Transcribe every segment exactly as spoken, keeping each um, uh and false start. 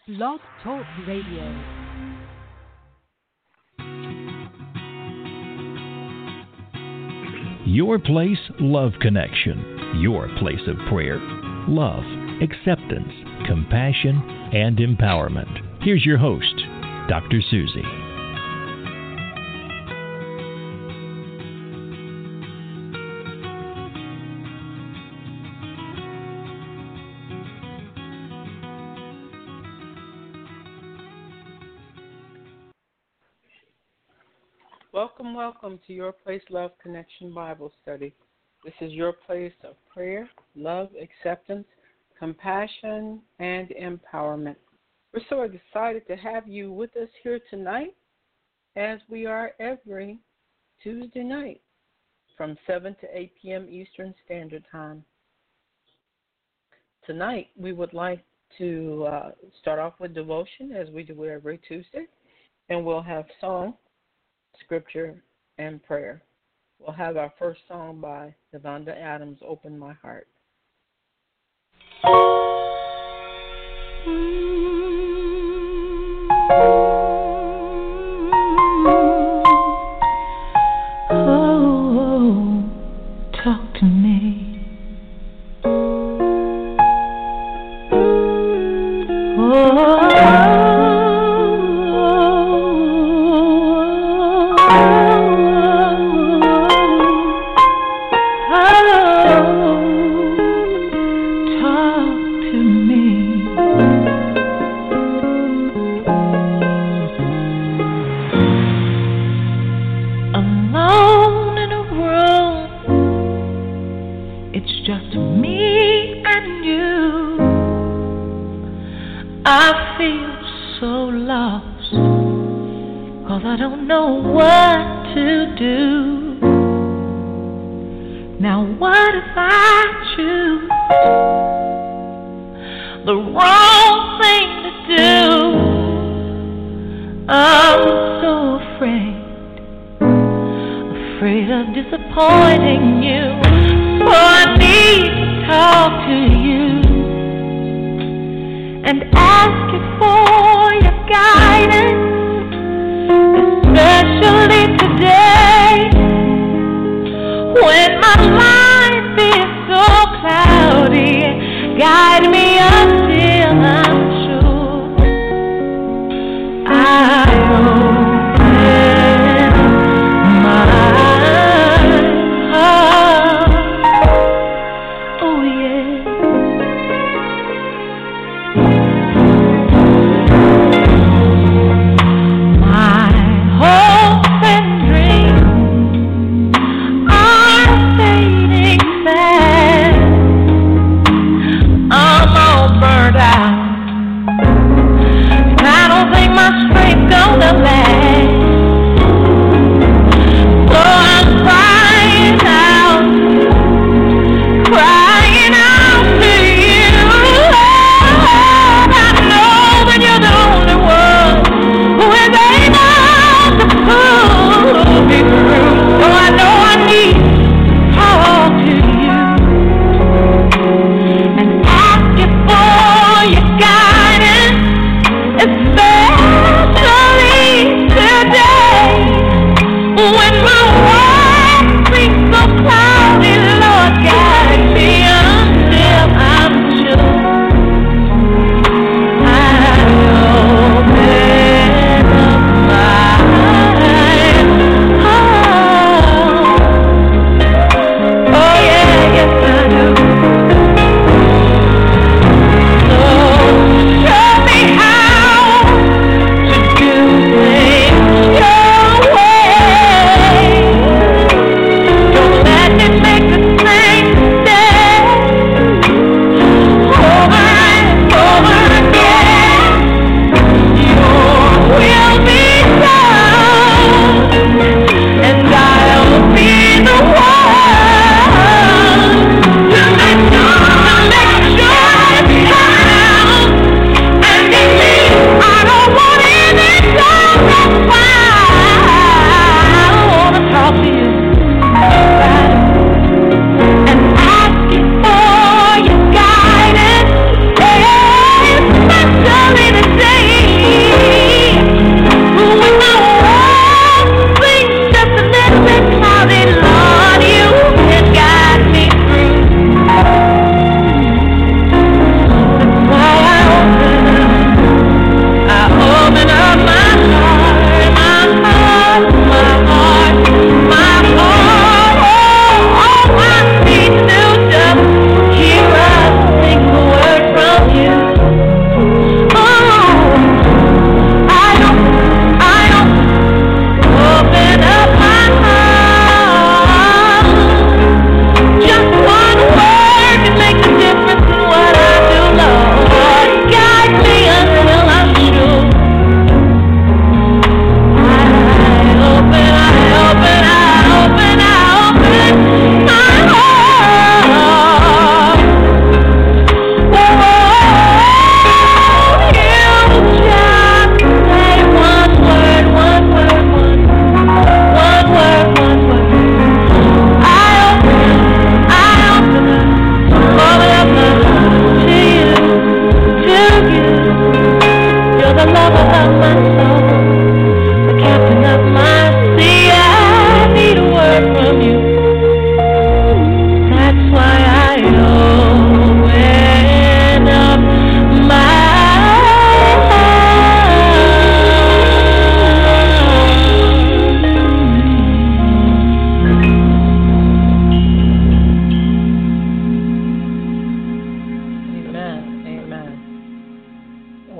Blog Talk Radio. Your Place Love Connection. Your place of prayer, love, acceptance, compassion, and empowerment. Here's your host, Doctor Susie. Welcome, welcome to Your Place Love Connection Bible Study. This is your place of prayer, love, acceptance, compassion, and empowerment. We're so excited to have you with us here tonight, as we are every Tuesday night from seven to eight p.m. Eastern Standard Time. Tonight, we would like to uh, start off with devotion, as we do every Tuesday, and we'll have song, scripture, and prayer. We'll have our first song by Devonda Adams, Open My Heart. Oh, talk to me. Oh, I don't know what to do. Now what if I choose the wrong thing to do? I'm so afraid, afraid of disappointing you. So I need to talk to you and ask you for your guidance. Especially today, when my life is so cloudy, guide me until I'm sure I open my heart. Oh yeah. Gonna last. So I'm crying out, crying out to you. I know that you're the only one who is able to pull me through. So I know I need to talk to you and ask you for your guidance, especially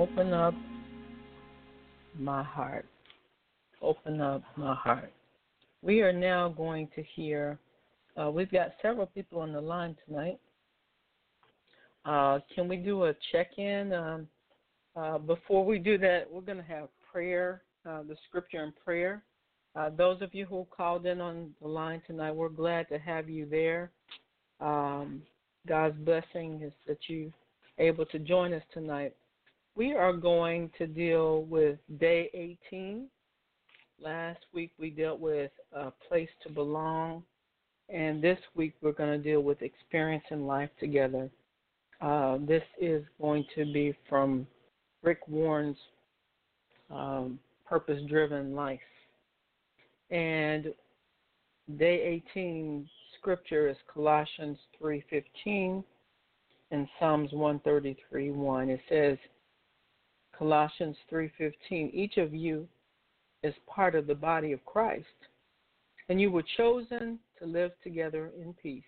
Open up my heart. Open up my heart. We are now going to hear, uh, we've got several people on the line tonight. Uh, can we do a check-in? Um, uh, before we do that, we're going to have prayer, uh, the scripture and prayer. Uh, those of you who called in on the line tonight, we're glad to have you there. Um, God's blessing is that you're able to join us tonight. We are going to deal with day eighteen. Last week we dealt with a place to belong, and this week we're going to deal with experiencing life together. Uh, this is going to be from Rick Warren's um, Purpose-Driven Life. And day eighteen scripture is Colossians three fifteen and Psalms one thirty-three one. It says, Colossians three fifteen, each of you is part of the body of Christ, and you were chosen to live together in peace.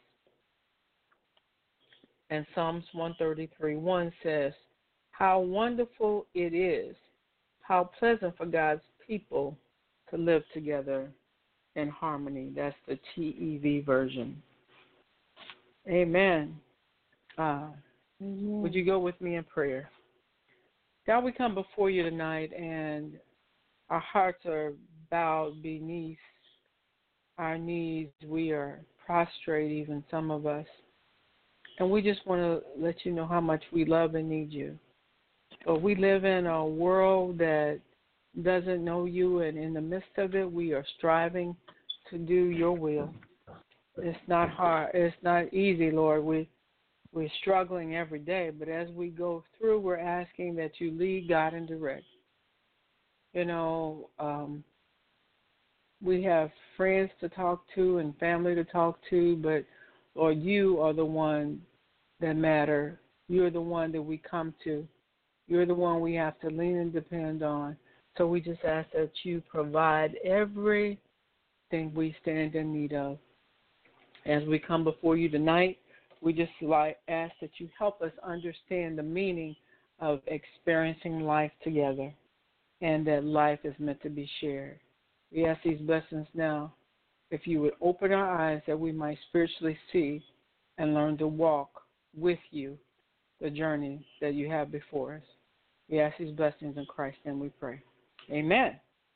And Psalms one thirty-three one says, how wonderful it is, how pleasant for God's people to live together in harmony. That's the T E V version. Amen. Uh, mm-hmm. Would you go with me in prayer? God, we come before you tonight, and our hearts are bowed beneath our knees. We are prostrate, even some of us. And we just want to let you know how much we love and need you. But we live in a world that doesn't know you, and in the midst of it, we are striving to do your will. It's not hard. It's not easy, Lord. We We're struggling every day, but as we go through, we're asking that you lead, guide, and direct. You know, um, we have friends to talk to and family to talk to, but, Lord, you are the one that matter. You're the one that we come to. You're the one we have to lean and depend on. So we just ask that you provide everything we stand in need of. As we come before you tonight, we just like ask that you help us understand the meaning of experiencing life together, and that life is meant to be shared. We ask these blessings now. If you would open our eyes that we might spiritually see and learn to walk with you the journey that you have before us. We ask these blessings in Christ's name we pray. Amen.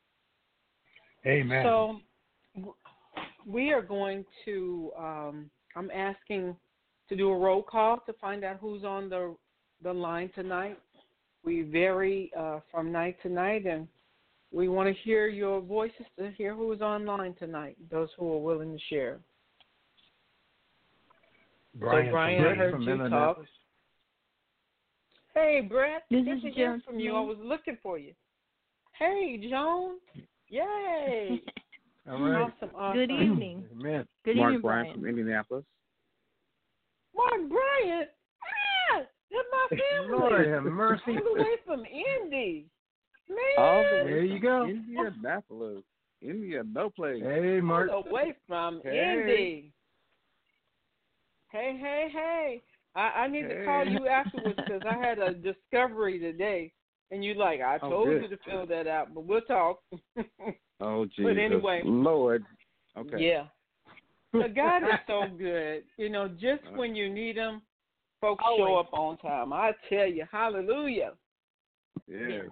Amen. So we are going to, um, I'm asking to do a roll call to find out who's on the the line tonight. We vary uh, from night to night, and we want to hear your voices to hear who's online tonight, those who are willing to share. Brian, so, Brian, I heard you talk. Hey, Brett, this good is to hear Joan from you. I was looking for you. Hey, Joan. Yay. All right. Awesome, awesome. Good evening. Amen. Good Mark evening, Bryant Brian. from Indianapolis. Mark Bryant? Ah, that's my family. Lord have mercy. All the way from Indy. Man. All the way There you go. Indianapolis. India, no place. Hey, Mark. All the way from Hey. Indy. Hey, hey, hey. I, I need Hey. to call you afterwards because I had a discovery today. And you like, I Oh, told good. you to fill that out, but we'll talk. Oh, Jesus. But anyway. Lord. Okay. Yeah. So God is so good. You know, just when you need him, folks Always. show up on time. I tell you, hallelujah. Yes.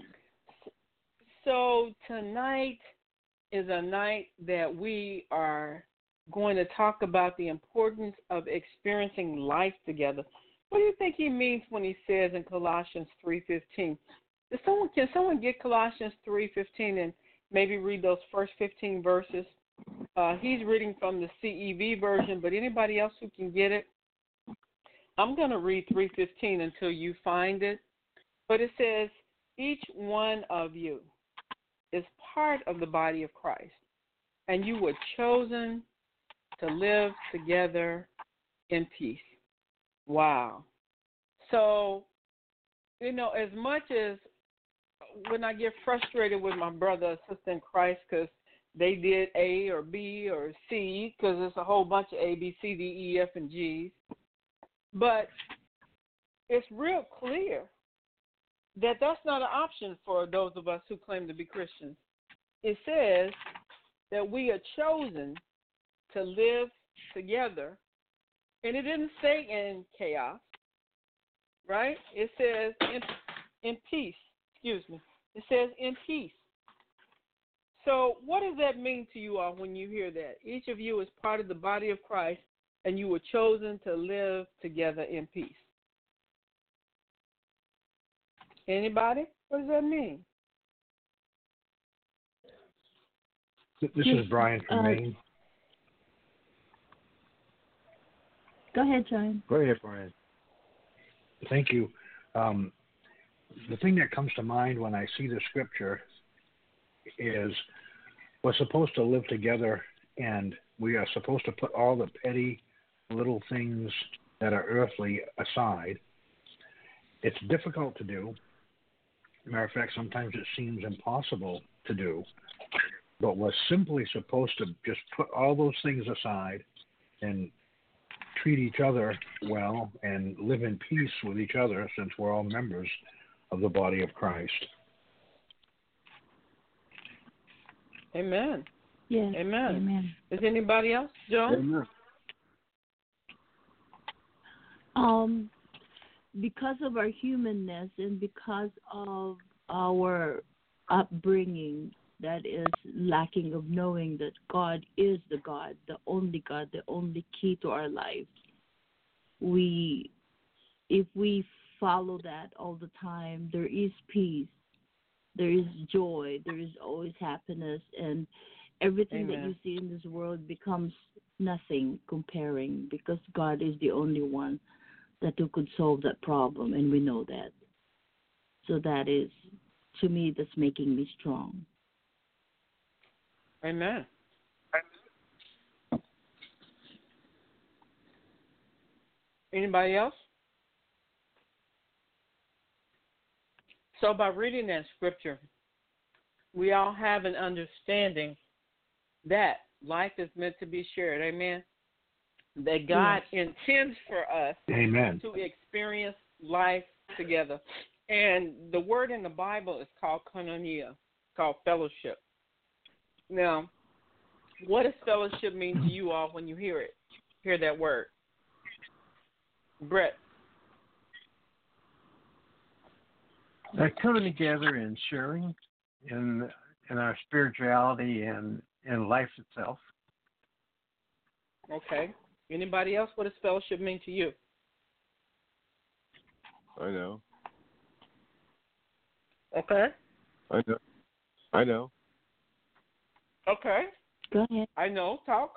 So tonight is a night that we are going to talk about the importance of experiencing life together. What do you think he means when he says in Colossians three fifteen? Does someone, can someone get Colossians three fifteen and maybe read those first fifteen verses? Uh, he's reading from the C E V version, but anybody else who can get it? I'm going to read three fifteen until you find it. But it says, each one of you is part of the body of Christ, and you were chosen to live together in peace. Wow. So, you know, as much as when I get frustrated with my brother or sister in Christ because they did A or B or C, because it's a whole bunch of A, B, C, D, E, F, and G's, but it's real clear that that's not an option for those of us who claim to be Christians. It says that we are chosen to live together, and it didn't say in chaos, right? It says in, in peace. Excuse me. It says in peace. So what does that mean to you all when you hear that? Each of you is part of the body of Christ, and you were chosen to live together in peace. Anybody? What does that mean? This is Brian from uh, Maine. Go ahead, John. Go ahead, Brian. Thank you. Um, the thing that comes to mind when I see the scripture is we're supposed to live together, and we are supposed to put all the petty little things that are earthly aside. It's difficult to do. Matter of fact, sometimes it seems impossible to do. But we're simply supposed to just put all those things aside and treat each other well and live in peace with each other, since we're all members of the body of Christ. Amen. Yes. Amen. Amen. Is anybody else, Joan? Amen. Um, because of our humanness and because of our upbringing that is lacking of knowing that God is the God, the only God, the only key to our life, we, if we follow that all the time, there is peace, there is joy, there is always happiness, and everything Amen. that you see in this world becomes nothing comparing, because God is the only one that who could solve that problem, and we know that. So that is, to me, that's making me strong. Amen. Anybody else? So by reading that scripture, we all have an understanding that life is meant to be shared. Amen. That God yes. intends for us Amen. to experience life together. And the word in the Bible is called koinonia, called fellowship. Now, what does fellowship mean to you all when you hear it, hear that word? Brett. That coming together and sharing in in our spirituality and in life itself. Okay. Anybody else? What does fellowship mean to you? I know. Okay. I know. I know. Okay. Go ahead. I know. Talk.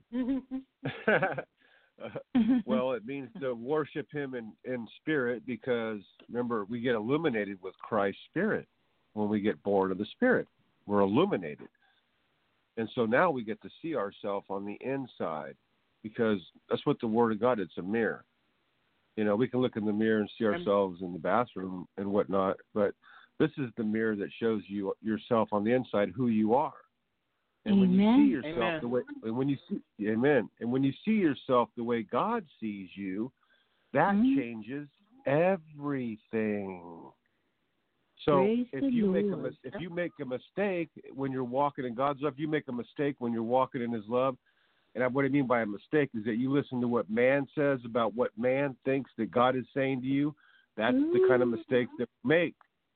Well, it means to worship him in, in spirit, because, remember, we get illuminated with Christ's spirit when we get born of the Spirit. We're illuminated. And so now we get to see ourselves on the inside, because that's what the Word of God, it's a mirror. You know, we can look in the mirror and see ourselves in the bathroom and whatnot, but this is the mirror that shows you yourself on the inside, who you are. And when Amen. you see yourself Amen. the way, and when you see, amen. And when you see yourself the way God sees you, that Mm-hmm. changes everything. So Praise if the you make a Lord. mis- if you make a mistake when you're walking in God's love, you make a mistake when you're walking in His love. And I, what I mean by a mistake is that you listen to what man says about what man thinks that God is saying to you. That's the kind of mistakes that we make.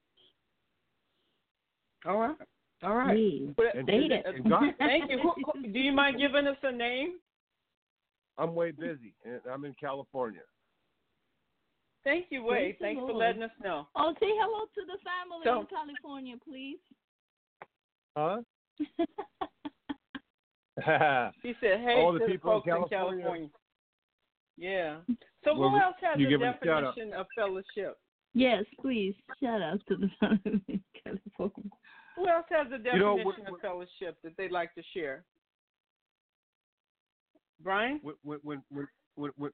All right. All right. Please, And, state it. and God, Thank you. Who- who- Do you mind giving us a name? I'm way busy, and I'm in California. Thank you, Praise Wade. the Thanks for Lord. letting us know. Oh, say hello to the family So- in California, please. Huh? He said, hey, All the to the people in folks in California. California. Yeah. So Well, who else has you a give it a shout out. definition of fellowship? Yes, please. Shout out to the family in California. Who else has a definition You know, when- of fellowship that they'd like to share? Brian? When, when, when, when, when, when,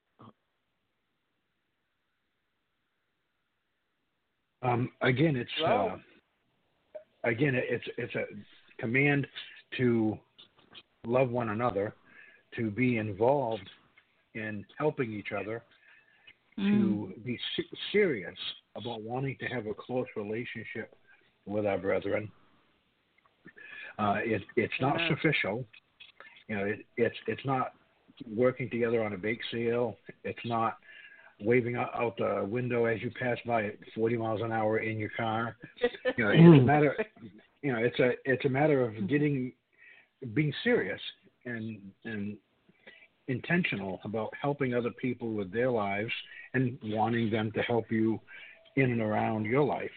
Um, again, it's Hello? uh, again it's it's a command to love one another, to be involved in helping each other, Mm. to be se- serious about wanting to have a close relationship with our brethren. Uh, it, it's not Amen. superficial. You know, it, it's it's not working together on a bake sale. It's not waving out, out the window as you pass by at forty miles an hour in your car. You know, it's a matter. You know, it's a it's a matter of getting being serious and and intentional about helping other people with their lives and wanting them to help you in and around your life.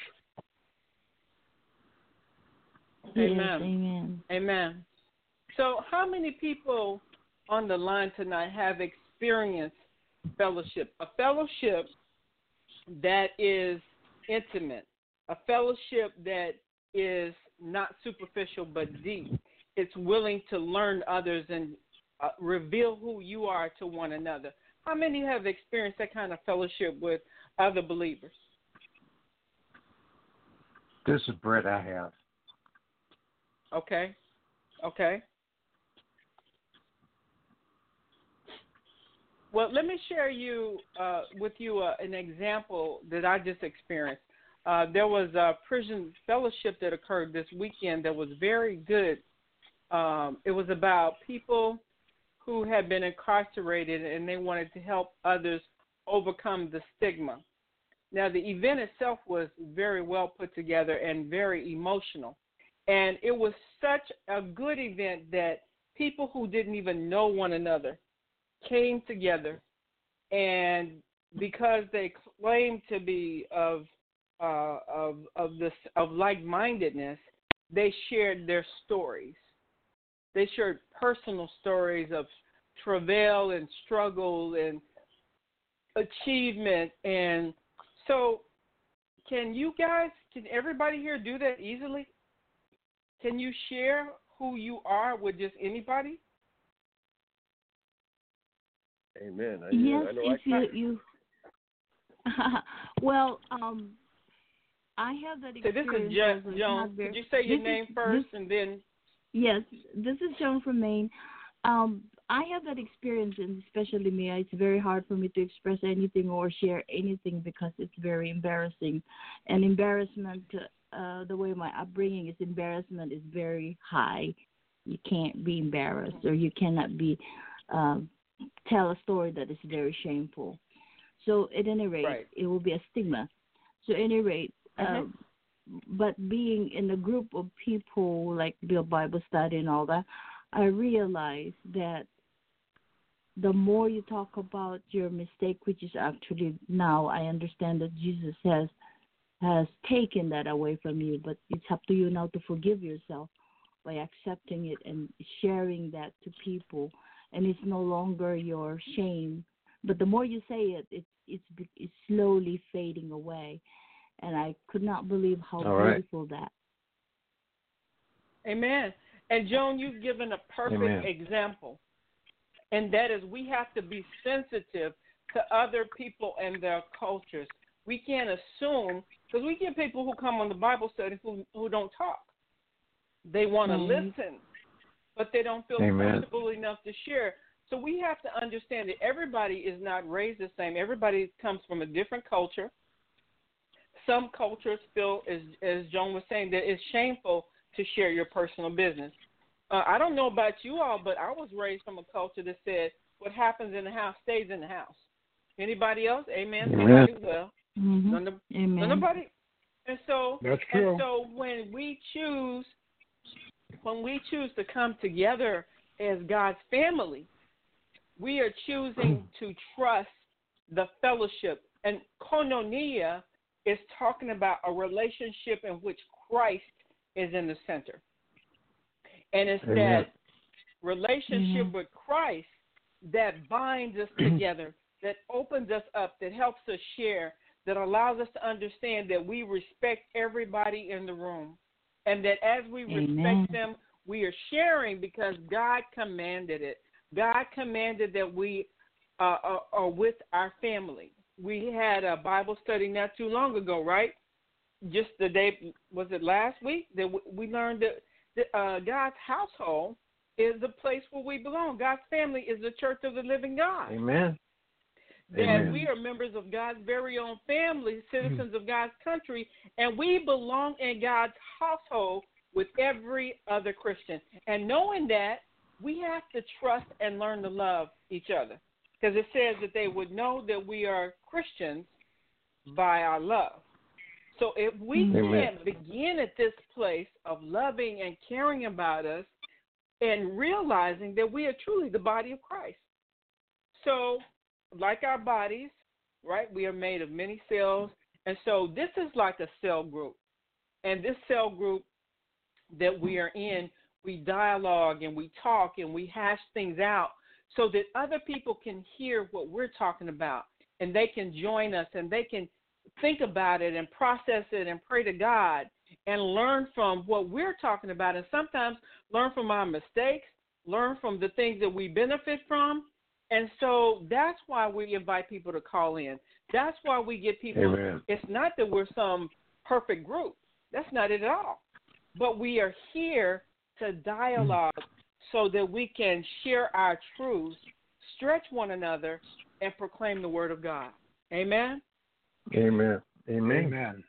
Amen. Yes, amen. Amen. So how many people on the line tonight have experienced fellowship? A fellowship that is intimate, a fellowship that is not superficial but deep. It's willing to learn others and uh, reveal who you are to one another. How many have experienced that kind of fellowship with other believers? This is Brett. I have. Okay. Okay. Well, let me share you uh, with you uh, an example that I just experienced. Uh, there was a prison fellowship that occurred this weekend that was very good. Um, it was about people who had been incarcerated and they wanted to help others overcome the stigma. Now, the event itself was very well put together and very emotional. And it was such a good event that people who didn't even know one another came together, and because they claimed to be of uh, of of this of like-mindedness, they shared their stories. They shared personal stories of travail and struggle and achievement. And so, can you guys, can everybody here do that easily? Can you share who you are with just anybody? Amen. I, Yes, I know if I you, you well, um, I have that So this experience. is Jo- also. It's Joan. not very- Could you say your this name is- first this- and then? Yes, this is Joan from Maine. Um, I have that experience, and especially me, it's very hard for me to express anything or share anything because it's very embarrassing. And embarrassment, uh, the way my upbringing is, embarrassment is very high. You can't be embarrassed, or you cannot be um, tell a story that is very shameful. So at any rate, Right. it will be a stigma. So at any rate, Mm-hmm. uh, but being in a group of people like Bill Bible study and all that, I realized that the more you talk about your mistake, which is actually now I understand that Jesus has has taken that away from you, but it's up to you now to forgive yourself by accepting it and sharing that to people. And it's no longer your shame, but the more you say it, it it's it's slowly fading away. And I could not believe how All right. beautiful that. Amen. And Joan, you've given a perfect Amen. example, and that is we have to be sensitive to other people and their cultures. We can't assume, because we get people who come on the Bible study who who don't talk. They want to Mhm. listen, but they don't feel Amen. comfortable enough to share. So we have to understand that everybody is not raised the same. Everybody comes from a different culture. Some cultures feel, as, as Joan was saying, that it's shameful to share your personal business. Uh, I don't know about you all, but I was raised from a culture that said what happens in the house stays in the house. Anybody else? Amen. Amen. Somebody? Well, Mm-hmm. none of- Amen. nobody. And so, That's true. and so when we choose, when we choose to come together as God's family, we are choosing to trust the fellowship. And koinonia is talking about a relationship in which Christ is in the center. And it's Amen. that relationship Mhm. with Christ that binds us together, that opens us up, that helps us share, that allows us to understand that we respect everybody in the room. And that as we Amen. respect them, we are sharing because God commanded it. God commanded that we uh, are, are with our family. We had a Bible study not too long ago, right? Just the day, was it last week, that we learned that, that uh, God's household is the place where we belong. God's family is the church of the living God. Amen. that Amen. we are members of God's very own family, citizens of God's country, and we belong in God's household with every other Christian. And knowing that, we have to trust and learn to love each other, because it says that they would know that we are Christians by our love. So if we Amen. can't begin at this place of loving and caring about us and realizing that we are truly the body of Christ. So like our bodies, right, we are made of many cells. And so this is like a cell group. And this cell group that we are in, we dialogue and we talk and we hash things out so that other people can hear what we're talking about, and they can join us and they can think about it and process it and pray to God and learn from what we're talking about, and sometimes learn from our mistakes, learn from the things that we benefit from. And so that's why we invite people to call in. That's why we get people. Amen. It's not that we're some perfect group. That's not it at all. But we are here to dialogue so that we can share our truths, stretch one another, and proclaim the word of God. Amen? Amen. Amen. Amen.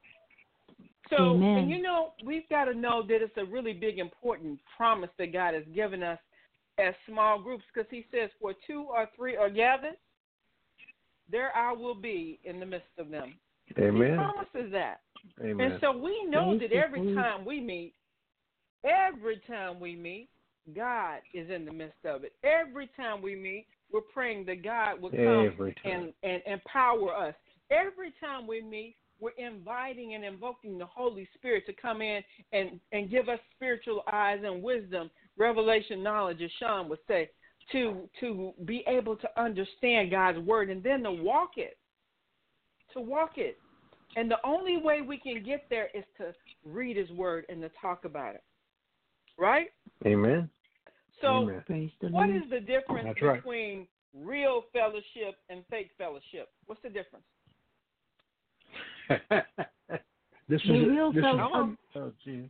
So, Amen. and you know, we've got to know that it's a really big, important promise that God has given us as small groups, because he says, where two or three are gathered, there I will be in the midst of them. Amen. He promises that. Amen. And so we know that every Basically. time we meet, every time we meet, God is in the midst of it. Every time we meet, we're praying that God will come Every time. and, and empower us. Every time we meet, we're inviting and invoking the Holy Spirit to come in and, and give us spiritual eyes and wisdom, revelation knowledge, as Sean would say, to to be able to understand God's word and then to walk it, to walk it. And the only way we can get there is to read his word and to talk about it, right? Amen. So Amen. Praise the what Lord. is the difference That's right. between real fellowship and fake fellowship? What's the difference? This is The real this fel- is, Come on. Oh, geez.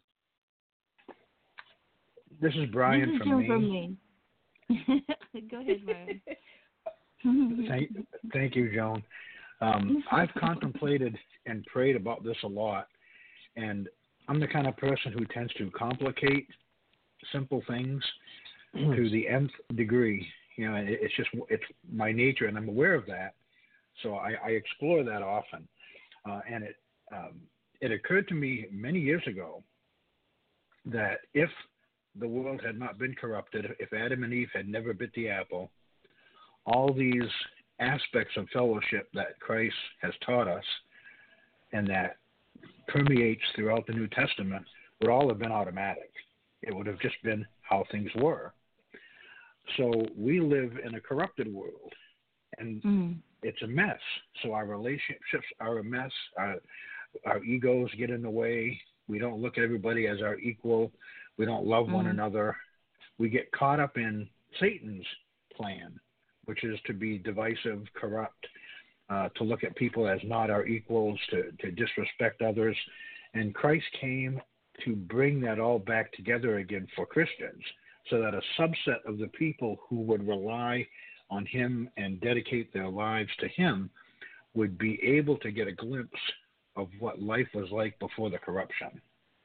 this is Brian this is from Jim Maine. from Maine. Go ahead, Brian. Thank, thank you, Joan. Um, I've contemplated and prayed about this a lot, and I'm the kind of person who tends to complicate simple things to the nth degree. You know, it, it's just it's my nature, and I'm aware of that. So I, I explore that often, uh, and it um, it occurred to me many years ago that if the world had not been corrupted, if Adam and Eve had never bit the apple, all these aspects of fellowship that Christ has taught us and that permeates throughout the New Testament would all have been automatic. It would have just been how things were. So we live in a corrupted world, and Mm. it's a mess. So our relationships are a mess. Our, our egos get in the way. We don't look at everybody as our equal. We don't love one Mm. another. We get caught up in Satan's plan, which is to be divisive, corrupt, uh, to look at people as not our equals, to, to disrespect others. And Christ came to bring that all back together again for Christians, so that a subset of the people who would rely on him and dedicate their lives to him would be able to get a glimpse of what life was like before the corruption.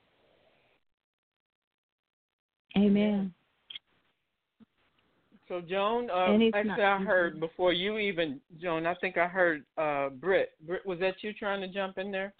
Amen. So, Joan, uh, And it's actually, not I heard before you even, Joan, I think I heard uh, Britt. Britt, was that you trying to jump in there?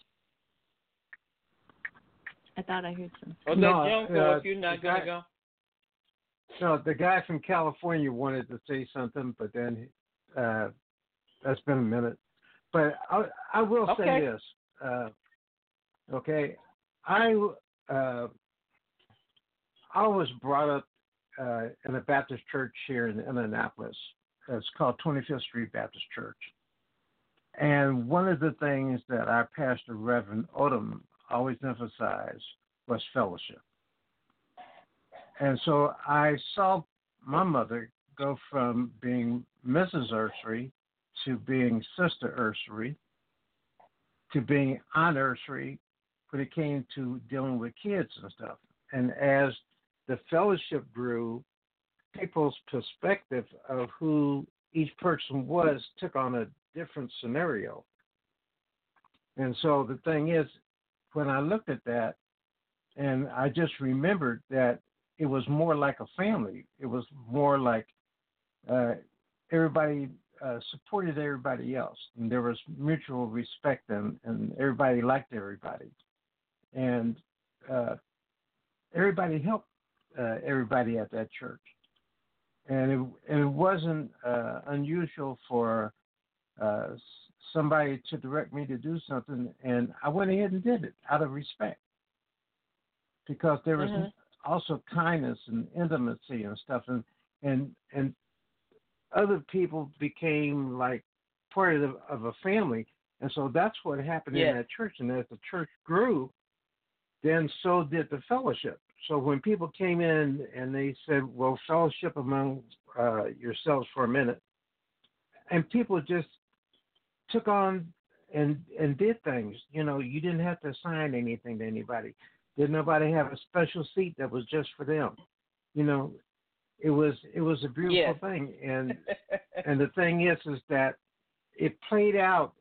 I thought I heard something. Or No, let Joan go uh, if you're not the going guy- to go? No, the guy from California wanted to say something, but then uh, that's been a minute. But I, I will Okay. say this. Uh, okay, I uh, I was brought up uh, in a Baptist church here in Indianapolis. It's called twenty-fifth Street Baptist Church. And one of the things that our pastor, Reverend Odom, always emphasized was fellowship. And so I saw my mother go from being Missus Ursary to being Sister Ursary to being Aunt Ursary when it came to dealing with kids and stuff. And as the fellowship grew, people's perspective of who each person was took on a different scenario. And so the thing is, when I looked at that, and I just remembered that it was more like a family. It was more like uh, everybody uh, supported everybody else, and there was mutual respect, and, and everybody liked everybody. And uh, everybody helped uh, everybody at that church. And it, and it wasn't uh, unusual for uh, somebody to direct me to do something, and I went ahead and did it out of respect. Because there was mm-hmm. also kindness and intimacy and stuff, and and and other people became like part of, the, of a family, and so that's what happened yes. in that church. And as the church grew, then so did the fellowship. So when people came in and they said, "Well, fellowship among uh, yourselves for a minute," and people just took on and and did things. You know, you didn't have to assign anything to anybody. Did nobody have a special seat that was just for them? You know, it was it was a beautiful yes. thing, and and the thing is, is that it played out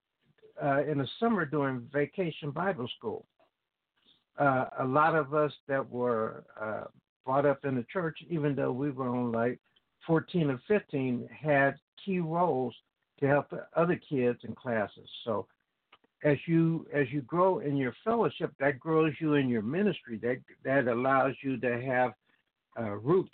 uh, in the summer during Vacation Bible School. Uh, a lot of us that were uh, brought up in the church, even though we were on like fourteen or fifteen, had key roles to help the other kids in classes. So. As you as you grow in your fellowship, that grows you in your ministry. That that allows you to have uh, roots.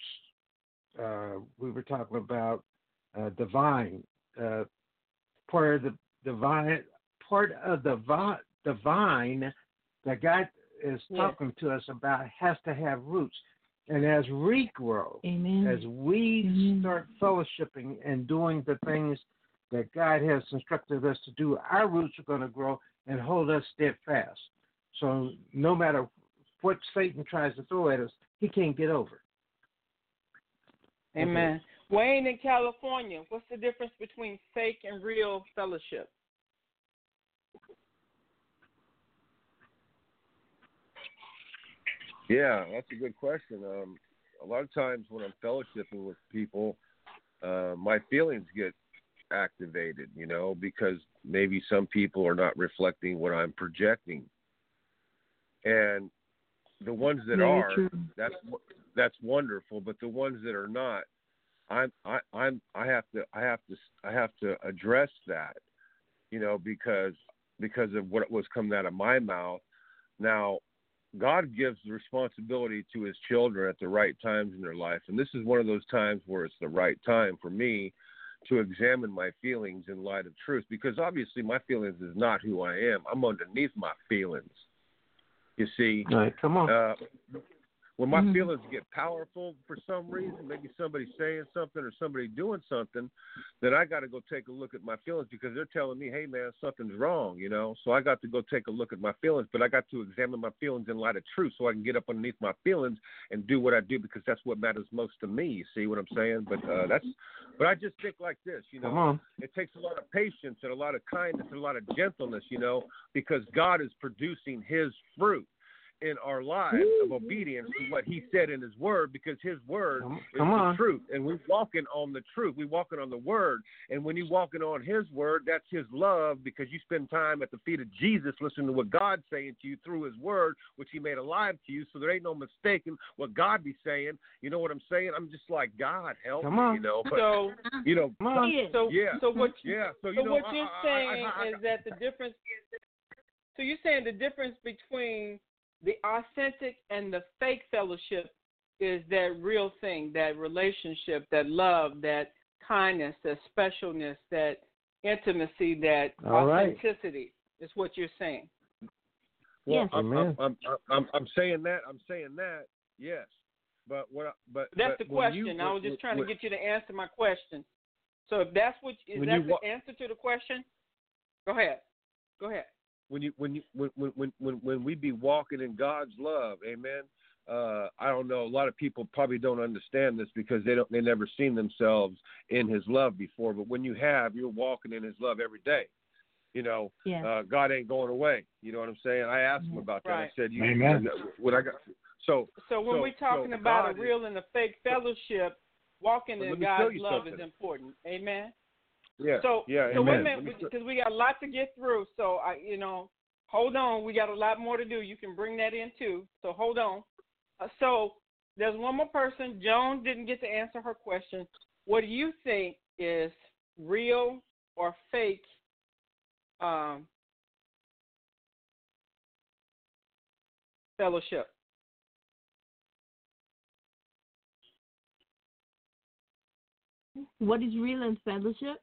Uh, we were talking about uh, divine, uh, part of the divine, part of the vi- divine that God is yes. talking to us about has to have roots. And as we grow, Amen. as we Amen. start fellowshipping and doing the things that God has instructed us to do, our roots are going to grow and hold us steadfast. So no matter what Satan tries to throw at us, he can't get over. Amen. Okay. Wayne in California, what's the difference between fake and real fellowship? Yeah, that's a good question. Um, a lot of times when I'm fellowshipping with people, uh, my feelings get activated, you know, because maybe some people are not reflecting what I'm projecting, and the ones that Very are, true. that's that's wonderful. But the ones that are not, I'm I, I'm I have to I have to I have to address that, you know, because because of what was coming out of my mouth. Now, God gives the responsibility to His children at the right times in their life, and this is one of those times where it's the right time for me to examine my feelings in light of truth, because obviously my feelings is not who I am. I'm underneath my feelings. You see, all right, come on. Uh, when my mm-hmm. feelings get powerful for some reason, maybe somebody saying something or somebody doing something, then I got to go take a look at my feelings, because they're telling me, hey, man, something's wrong, you know. So I got to go take a look at my feelings, but I got to examine my feelings in light of truth so I can get up underneath my feelings and do what I do, because that's what matters most to me. You see what I'm saying? But uh, that's, but I just think like this, you know. Come on. It takes a lot of patience and a lot of kindness and a lot of gentleness, you know, because God is producing His fruit in our lives of obedience to what He said in His Word, because His Word come, is come the on. truth, and we're walking on the truth. We're walking on the Word, and when you're walking on His Word, that's His love, because you spend time at the feet of Jesus listening to what God's saying to you through His Word, which He made alive to you, so there ain't no mistaking what God be saying. You know what I'm saying? I'm just like, God, help come me, on. you know. But, So, you know, come on. so, yeah, so what? yeah. So, you so know, what I, you're I, saying I, I, I, is that the difference. So you're saying the difference between the authentic and the fake fellowship is that real thing, that relationship, that love, that kindness, that specialness, that intimacy, that All authenticity right. is what you're saying. Well, Yes. I'm, I'm, I'm, I'm, I'm saying that. I'm saying that. Yes, but what? I, but That's but the when question. you, I was just when, trying when, to get you to answer my question. So if that's what is When that you the wa- answer to the question? Go ahead. Go ahead. when you when you when when when when we be walking in God's love, amen. Uh, I don't know. A lot of people probably don't understand this because they don't. They never seen themselves in His love before. But when you have, you're walking in His love every day. You know, Yes. uh, God ain't going away. You know what I'm saying? I asked Him about that. Right. I said, you, Amen. What I got. So So when so, we're talking so about God a real and a fake fellowship, walking But in let me God's tell you love something. is important. Amen. Yeah. So, yeah. so wait a amen. minute, Let me tell- because we got a lot to get through. So I, you know, hold on. We got a lot more to do. You can bring that in too. So hold on. Uh, so there's one more person. Joan didn't get to answer her question. What do you think is real or fake um, fellowship? What is real and fellowship?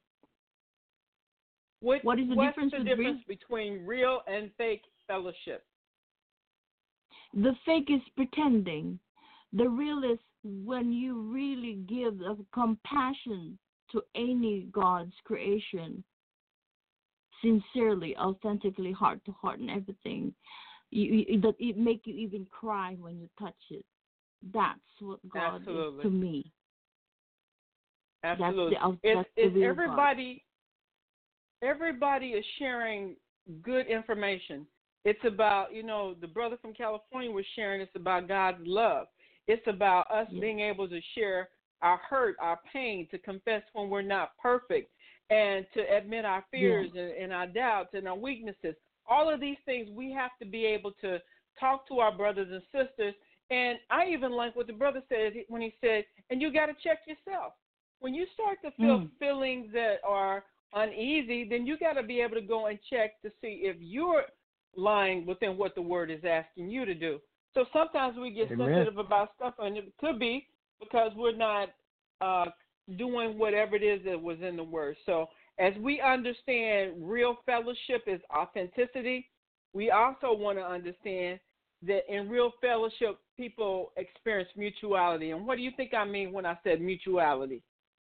What, What is the what's difference the with difference between real and fake fellowship? The fake is pretending. The real is when you really give of compassion to any God's creation, sincerely, authentically, heart to heart, and everything. You, you, that it make you even cry when you touch it. That's what God Absolutely. is to me. Absolutely. That's the, Is, that's the is real everybody everybody is sharing good information. It's about, you know, the brother from California was sharing it's about God's love. It's about us Yeah. being able to share our hurt, our pain, to confess when we're not perfect, and to admit our fears Yeah. and, and our doubts and our weaknesses. All of these things we have to be able to talk to our brothers and sisters. And I even like what the brother said when he said, and you got to check yourself. When you start to feel Mm. feelings that are uneasy, then you got to be able to go and check to see if you're lying within what the word is asking you to do. So sometimes we get Amen. sensitive about stuff, and it could be because we're not uh, doing whatever it is that was in the word. So as we understand real fellowship is authenticity, we also want to understand that in real fellowship, people experience mutuality. And what do you think I mean when I said mutuality?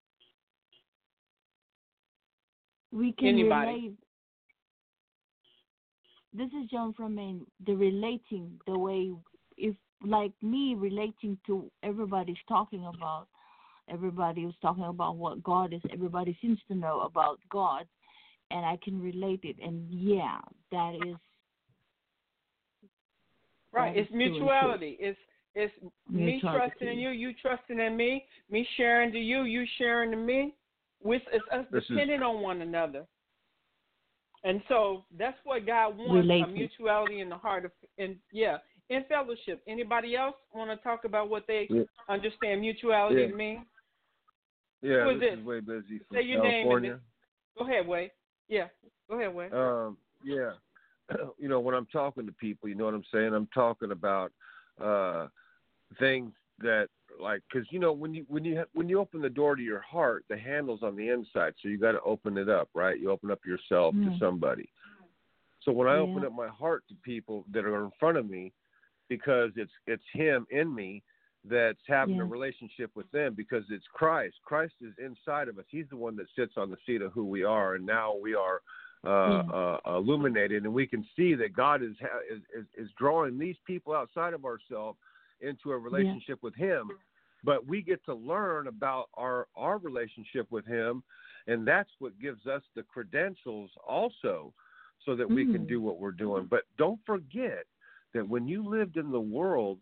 We can Anybody. relate. This is John from Maine. The relating, the way, if like me relating to everybody's talking about, everybody was talking about what God is. Everybody seems to know about God, and I can relate it. And yeah, that is Right. that It's is true and true. mutuality. It's it's me Mutuality. trusting in you, you trusting in me, me sharing to you, you sharing to me. With it's us This is- depending on one another. And so that's what God wants, Related. a mutuality in the heart of, and yeah, in fellowship. Anybody else want to talk about what they Yeah. understand mutuality Yeah. to mean? Yeah, Who is this this? is Way Busy from Say your name and California. then- Go ahead, Wade. Yeah, go ahead, Wade. Um, yeah, you know, when I'm talking to people, you know what I'm saying? I'm talking about uh, things that, like, because you know, when you when you when you open the door to your heart, the handle's on the inside, so you got to open it up, right? You open up yourself Mm. to somebody. So when I Yeah. open up my heart to people that are in front of me, because it's it's Him in me that's having Yeah. a relationship with them, because it's Christ. Christ is inside of us. He's the one that sits on the seat of who we are, and now we are uh, Yeah. uh, illuminated, and we can see that God is, is is is drawing these people outside of ourselves into a relationship with Him. But we get to learn about our our relationship with Him, and that's what gives us the credentials also, so that we can Mm. do what we're doing. But don't forget that when you lived in the world,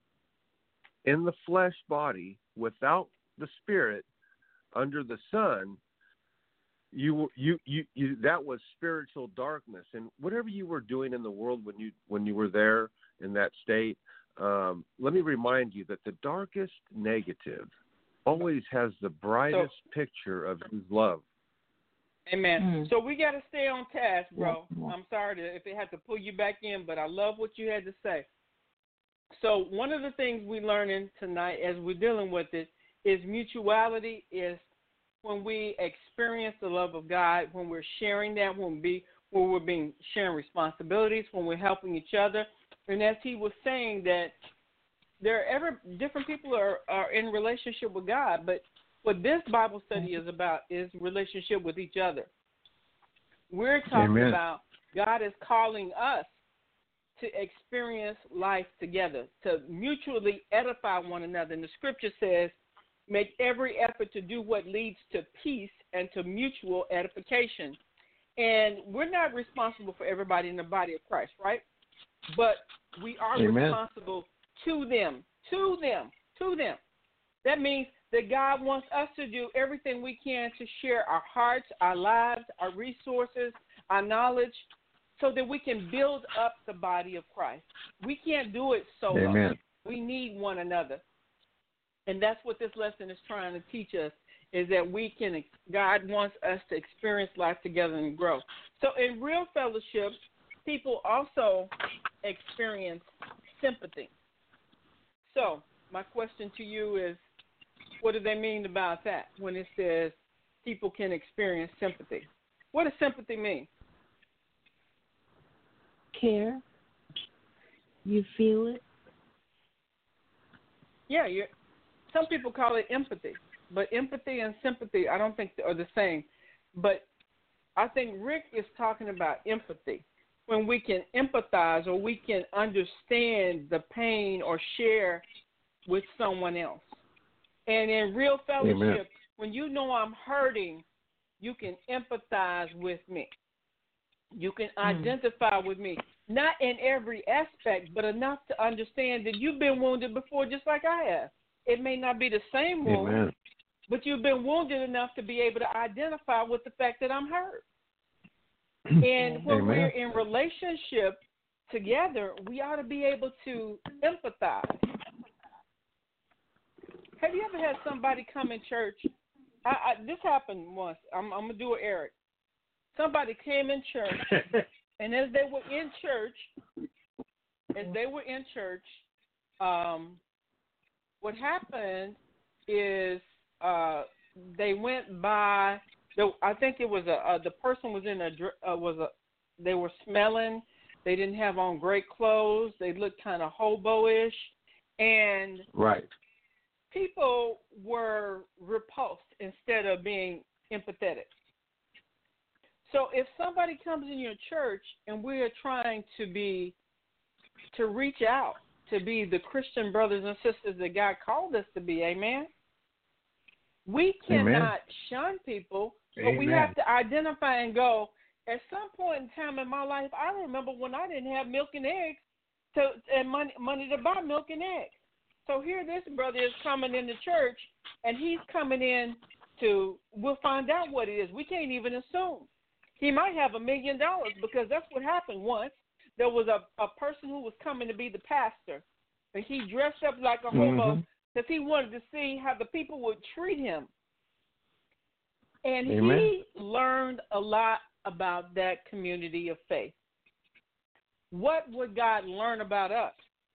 in the flesh body, without the spirit, under the sun, you, you, you, you, that was spiritual darkness. And whatever you were doing in the world when you, when you were there in that state, um, let me remind you that the darkest negative always has the brightest picture of His love. Amen. Mm. So we got to stay on task, bro. Yeah, yeah. I'm sorry to, if it had to pull you back in, but I love what you had to say. So one of the things we're learning tonight as we're dealing with it is mutuality is when we experience the love of God, when we're sharing that, when, we, when we're being sharing responsibilities, when we're helping each other. And as he was saying that there are ever different people are, are in relationship with God, but what this Bible study is about is relationship with each other. We're talking Amen. about God is calling us to experience life together, to mutually edify one another. And the scripture says, make every effort to do what leads to peace and to mutual edification. And we're not responsible for everybody in the body of Christ, right? But we are Amen. responsible to them, to them, to them. That means that God wants us to do everything we can to share our hearts, our lives, our resources, our knowledge, so that we can build up the body of Christ. We can't do it solo. Amen. We need one another. And that's what this lesson is trying to teach us, is that we can, God wants us to experience life together and grow. So in real fellowship, people also experience sympathy. So my question to you is, what do they mean about that when it says people can experience sympathy? What does sympathy mean? Care. You feel it. Yeah, you're, some people call it empathy, but empathy and sympathy I don't think are the same. But I think Rick is talking about empathy, when we can empathize or we can understand the pain or share with someone else. And in real fellowship, Amen. When you know I'm hurting, you can empathize with me. You can identify with me, not in every aspect, but enough to understand that you've been wounded before just like I have. It may not be the same wound, Amen. but you've been wounded enough to be able to identify with the fact that I'm hurt. And when Amen. we're in relationship together, we ought to be able to empathize. Have you ever had somebody come in church? I, I, this happened once. I'm, I'm going to do it, Eric. Somebody came in church, and as they were in church, as they were in church, um, what happened is uh, they went by. The, I think it was a uh, the person was in a uh, was a. They were smelling. They didn't have on great clothes. They looked kind of hobo-ish, and right. people were repulsed instead of being empathetic. So if somebody comes in your church and we are trying to be, to reach out, to be the Christian brothers and sisters that God called us to be, amen, we cannot amen. shun people, but Amen. we have to identify and go, at some point in time in my life, I remember when I didn't have milk and eggs to, and money, money to buy milk and eggs. So here this brother is coming into church, and he's coming in to, we'll find out what it is. We can't even assume. He might have a million dollars because that's what happened once. There was a, a person who was coming to be the pastor, and he dressed up like a hobo because mm-hmm. he wanted to see how the people would treat him. And Amen. He learned a lot about that community of faith. What would God learn about us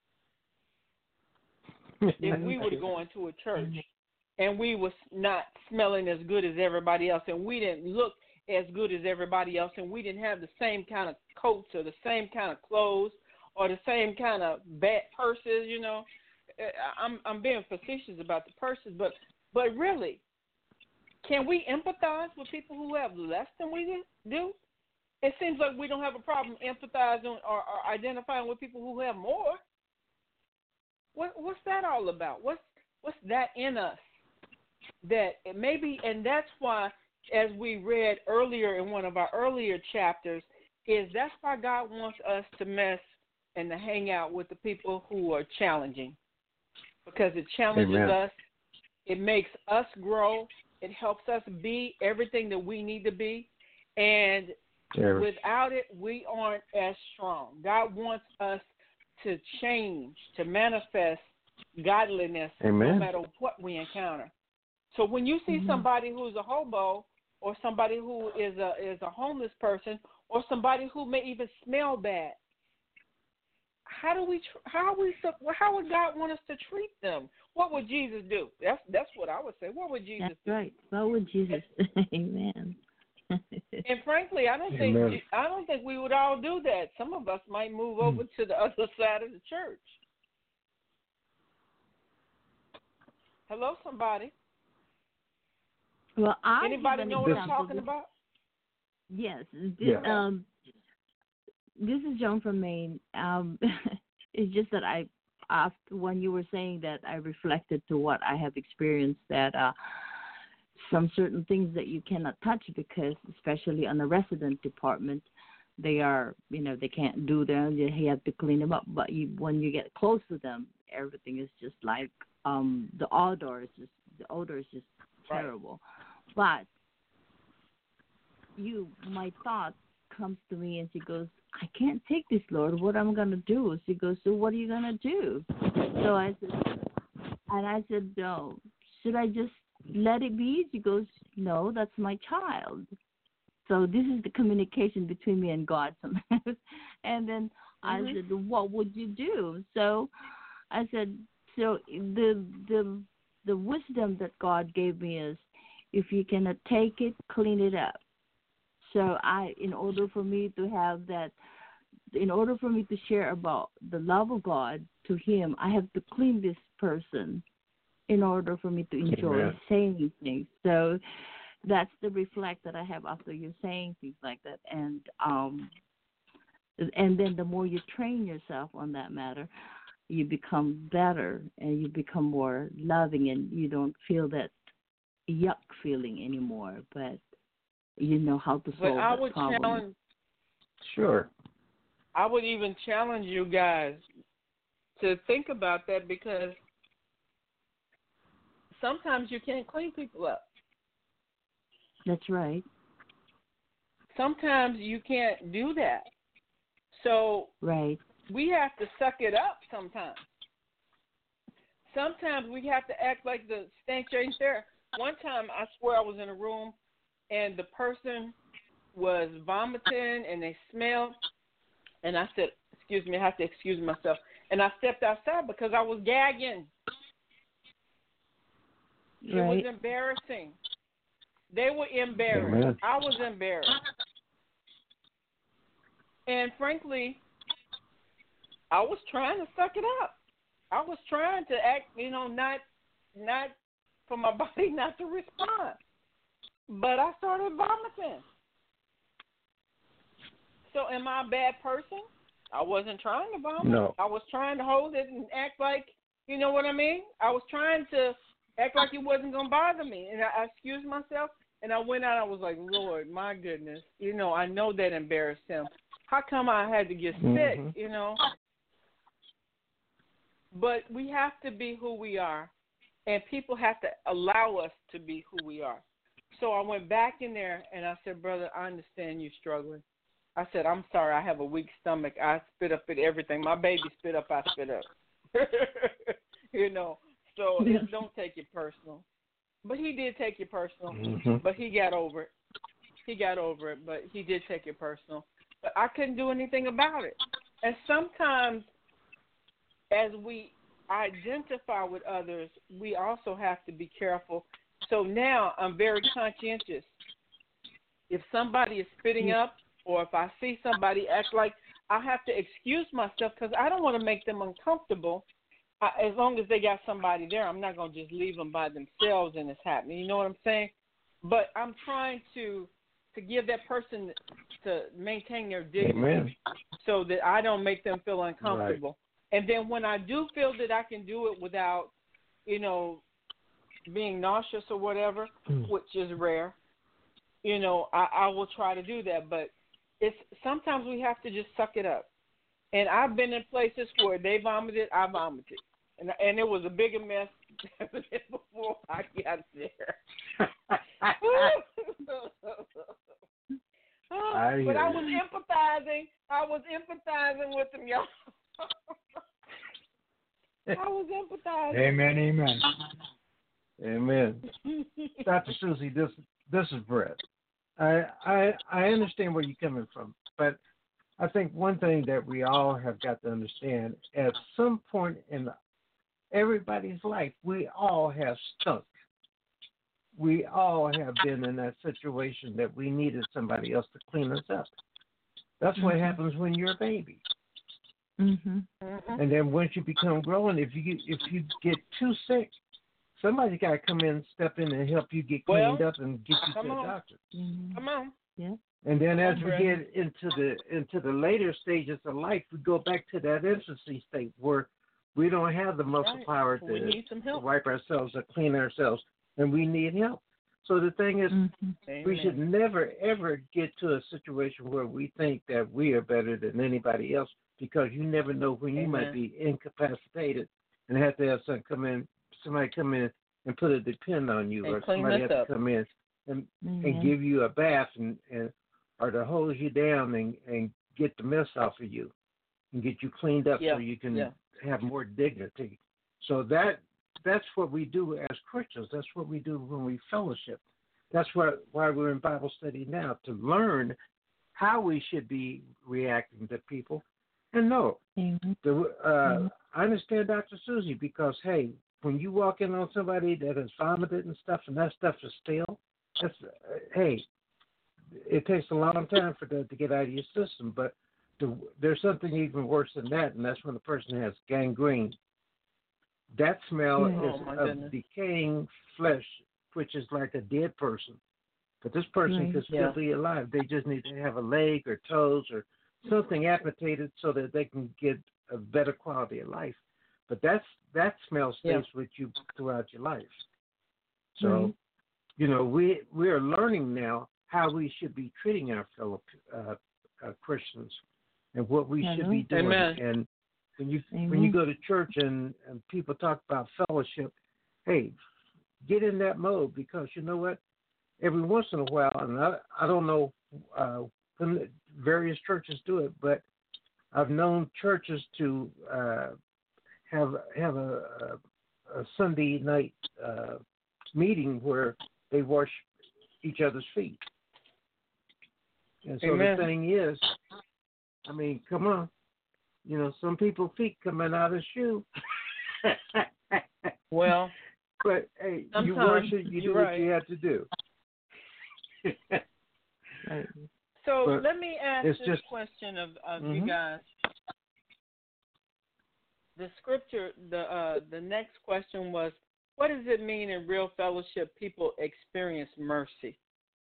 if we were to go into a church and we was not smelling as good as everybody else, and we didn't look as good as everybody else, and we didn't have the same kind of coats or the same kind of clothes or the same kind of bad purses, you know? I'm I'm being facetious about the purses, but but really, can we empathize with people who have less than we do? It seems like we don't have a problem empathizing or, or identifying with people who have more. What what's that all about? What's what's that in us? That it maybe, and that's why, as we read earlier in one of our earlier chapters, is that's why God wants us to mess and to hang out with the people who are challenging, because it challenges Amen. us. It makes us grow. It helps us be everything that we need to be. And yeah. without it, we aren't as strong. God wants us to change, to manifest godliness Amen. no matter what we encounter. So when you see mm-hmm. somebody who's a hobo, or somebody who is a is a homeless person, or somebody who may even smell bad, how do we how we how would God want us to treat them? What would Jesus do? That's that's what I would say. What would Jesus that's do? Right. What would Jesus? Amen. And frankly, I don't think Amen. I don't think we would all do that. Some of us might move over mm. to the other side of the church. Hello, somebody. Well, I anybody know what I'm talking about? Yes. This, yeah. Um, this is Joan from Maine. Um, it's just that I, after when you were saying that, I reflected to what I have experienced, that uh, some certain things that you cannot touch because, especially on the resident department, they are, you know, they can't do them. You have to clean them up. But you, when you get close to them, everything is just like um, the odor is just The odor is just terrible. Right. But you, my thought comes to me, and she goes, I can't take this, Lord. What am I going to do? She goes, so what are you going to do? So I said, and I said, no, should I just let it be? She goes, no, that's my child. So this is the communication between me and God sometimes. And then I mm-hmm. said, what would you do? So I said, so the the the wisdom that God gave me is, if you cannot take it, clean it up. So I, in order for me to have that, in order for me to share about the love of God to him, I have to clean this person in order for me to enjoy Amen. saying these things. So that's the reflect that I have after you saying things like that. And um, and then the more you train yourself on that matter, you become better and you become more loving, and you don't feel that yuck feeling anymore, but you know how to solve but I that would problem. Challenge, sure. I would even challenge you guys to think about that, because sometimes you can't clean people up. That's right. Sometimes you can't do that. So right. we have to suck it up sometimes. Sometimes we have to act like the stench ain't there. One time, I swear I was in a room, and the person was vomiting, and they smelled, and I said, excuse me, I have to excuse myself. And I stepped outside because I was gagging. It right. was embarrassing. They were embarrassed. Amen. I was embarrassed. And frankly, I was trying to suck it up. I was trying to act, you know, not not for my body not to respond. But I started vomiting. So am I a bad person? I wasn't trying to vomit. No. I was trying to hold it and act like, you know what I mean? I was trying to act like it wasn't going to bother me. And I, I excused myself, and I went out. I was like, Lord, my goodness. You know, I know that embarrassed him. How come I had to get mm-hmm. sick, you know? But we have to be who we are, and people have to allow us to be who we are. So I went back in there, and I said, brother, I understand you're struggling. I said, I'm sorry, I have a weak stomach. I spit up at everything. My baby spit up, I spit up. You know, so don't take it personal. But he did take it personal, mm-hmm. but he got over it. He got over it, but he did take it personal. But I couldn't do anything about it. And sometimes as we identify with others, we also have to be careful. So now I'm very conscientious. If somebody is spitting up, or if I see somebody act like, I have to excuse myself because I don't want to make them uncomfortable. I, as long as they got somebody there, I'm not going to just leave them by themselves and it's happening. You know what I'm saying? But I'm trying to to give that person to maintain their dignity. Amen. So that I don't make them feel uncomfortable. Right. And then when I do feel that I can do it without, you know, being nauseous or whatever, mm. which is rare, you know, I, I will try to do that. But it's sometimes we have to just suck it up. And I've been in places where they vomited, I vomited. And and it was a bigger mess than before I got there. I but I was empathizing. I was empathizing with them, y'all. I was empathizing. Amen, amen. Amen. Doctor Susie, this this is Brett. I, I I understand where you're coming from, but I think one thing that we all have got to understand, at some point in everybody's life, we all have stunk. We all have been in that situation that we needed somebody else to clean us up. That's what mm-hmm. happens when you're a baby. Mm-hmm. And then once you become grown, if you get, if you get too sick, somebody's got to come in, step in, and help you get cleaned well, up and get you to the on. doctor. Mm-hmm. Come on. Yeah. And then as we Brett. get into the into the later stages of life, we go back to that infancy state where we don't have the muscle right. power we to, need some help. to wipe ourselves or clean ourselves, and we need help. So the thing is, mm-hmm. we should never, ever get to a situation where we think that we are better than anybody else, because you never know when you Amen. might be incapacitated and have to have some come in, somebody come in and put a depend on you, And or clean somebody us has up. to come in and Mhm. and give you a bath and, and or to hose you down and, and get the mess off of you and get you cleaned up Yeah, so you can yeah. have more dignity. So that that's what we do as Christians. That's what we do when we fellowship. That's what why we're in Bible study now, to learn how we should be reacting to people. And no, Mhm. the, uh, I understand Doctor Susie, because, hey, when you walk in on somebody that has vomited and stuff, and that stuff is stale, that's, uh, hey, it takes a long time for that to get out of your system. But the, there's something even worse than that, and that's when the person has gangrene. That smell Oh, is my of goodness. decaying flesh, which is like a dead person. But this person Right. can still Yeah. be alive. They just need to have a leg or toes or something amputated so that they can get a better quality of life. But that's that smell stays Yeah. with you throughout your life. So, Right. you know, we we are learning now how we should be treating our fellow uh, uh, Christians and what we should be doing. Amen. And when you Amen. when you go to church and, and people talk about fellowship, hey, get in that mode, because you know what? Every once in a while, and I, I don't know uh, when various churches do it, but I've known churches to uh, have have a, a, a Sunday night uh, meeting where they wash each other's feet. And so Amen. the thing is, I mean, come on, you know, some people's feet coming out of shoe. Well, but hey, you sometimes worship, you do you're what right. you have to do. Right. So But let me ask it's this just- question of, of Mhm. you guys. The scripture, the uh, the next question was, what does it mean in real fellowship people experience mercy?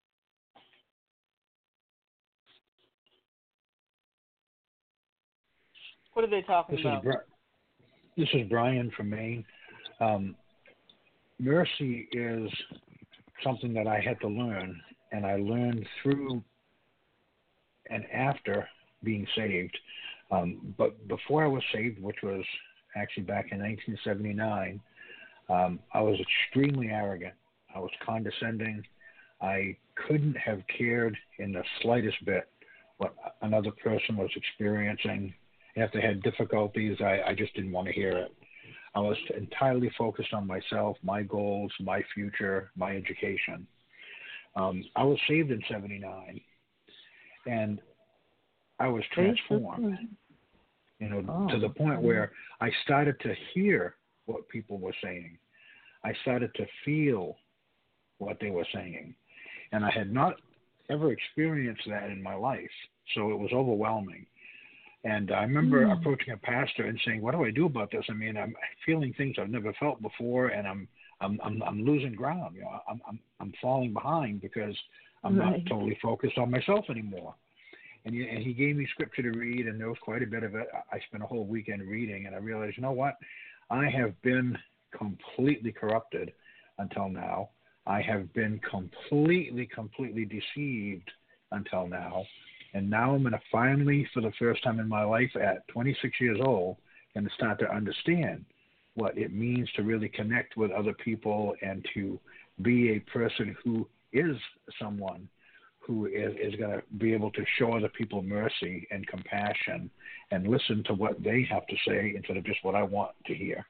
What are they talking This about? is Bri- this is Brian from Maine. Um, mercy is something that I had to learn, and I learned through and after being saved. Um, but before I was saved, which was actually back in nineteen seventy-nine, um, I was extremely arrogant. I was condescending. I couldn't have cared in the slightest bit what another person was experiencing. If they had difficulties, I, I just didn't want to hear it. I was entirely focused on myself, my goals, my future, my education. Um, I was saved in seventy-nine, and I was transformed, you know, Oh, to the point okay. where I started to hear what people were saying. I started to feel what they were saying. And I had not ever experienced that in my life, so it was overwhelming. And I remember Mm. approaching a pastor and saying, "What do I do about this? I mean, I'm feeling things I've never felt before, and I'm I'm I'm, I'm losing ground. You know, I'm I'm I'm falling behind because I'm Right. not totally focused on myself anymore." And he, and he gave me scripture to read, and there was quite a bit of it. I spent a whole weekend reading, and I realized, you know what? I have been completely corrupted until now. I have been completely, completely deceived until now. And now I'm going to finally, for the first time in my life at twenty-six years old, going to start to understand what it means to really connect with other people and to be a person who is someone who is, is going to be able to show other people mercy and compassion and listen to what they have to say instead of just what I want to hear.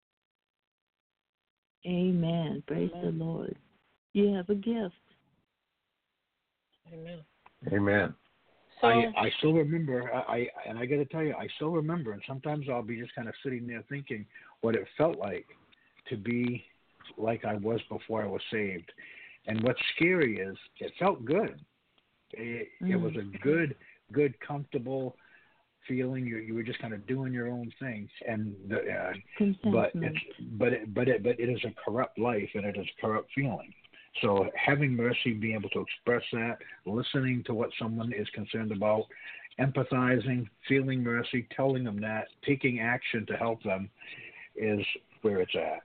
Amen. Praise Amen. the Lord. You have a gift. Amen. Amen. So, I, I still remember, I, I and I got to tell you, I still remember, and sometimes I'll be just kind of sitting there thinking what it felt like to be like I was before I was saved. And what's scary is it felt good. It, Mm. it was a good, good, comfortable feeling. You you were just kind of doing your own thing, and the, uh, but Contentment. it's but it, but it, but it is a corrupt life, and it is a corrupt feeling. So having mercy, being able to express that, listening to what someone is concerned about, empathizing, feeling mercy, telling them that, taking action to help them is where it's at.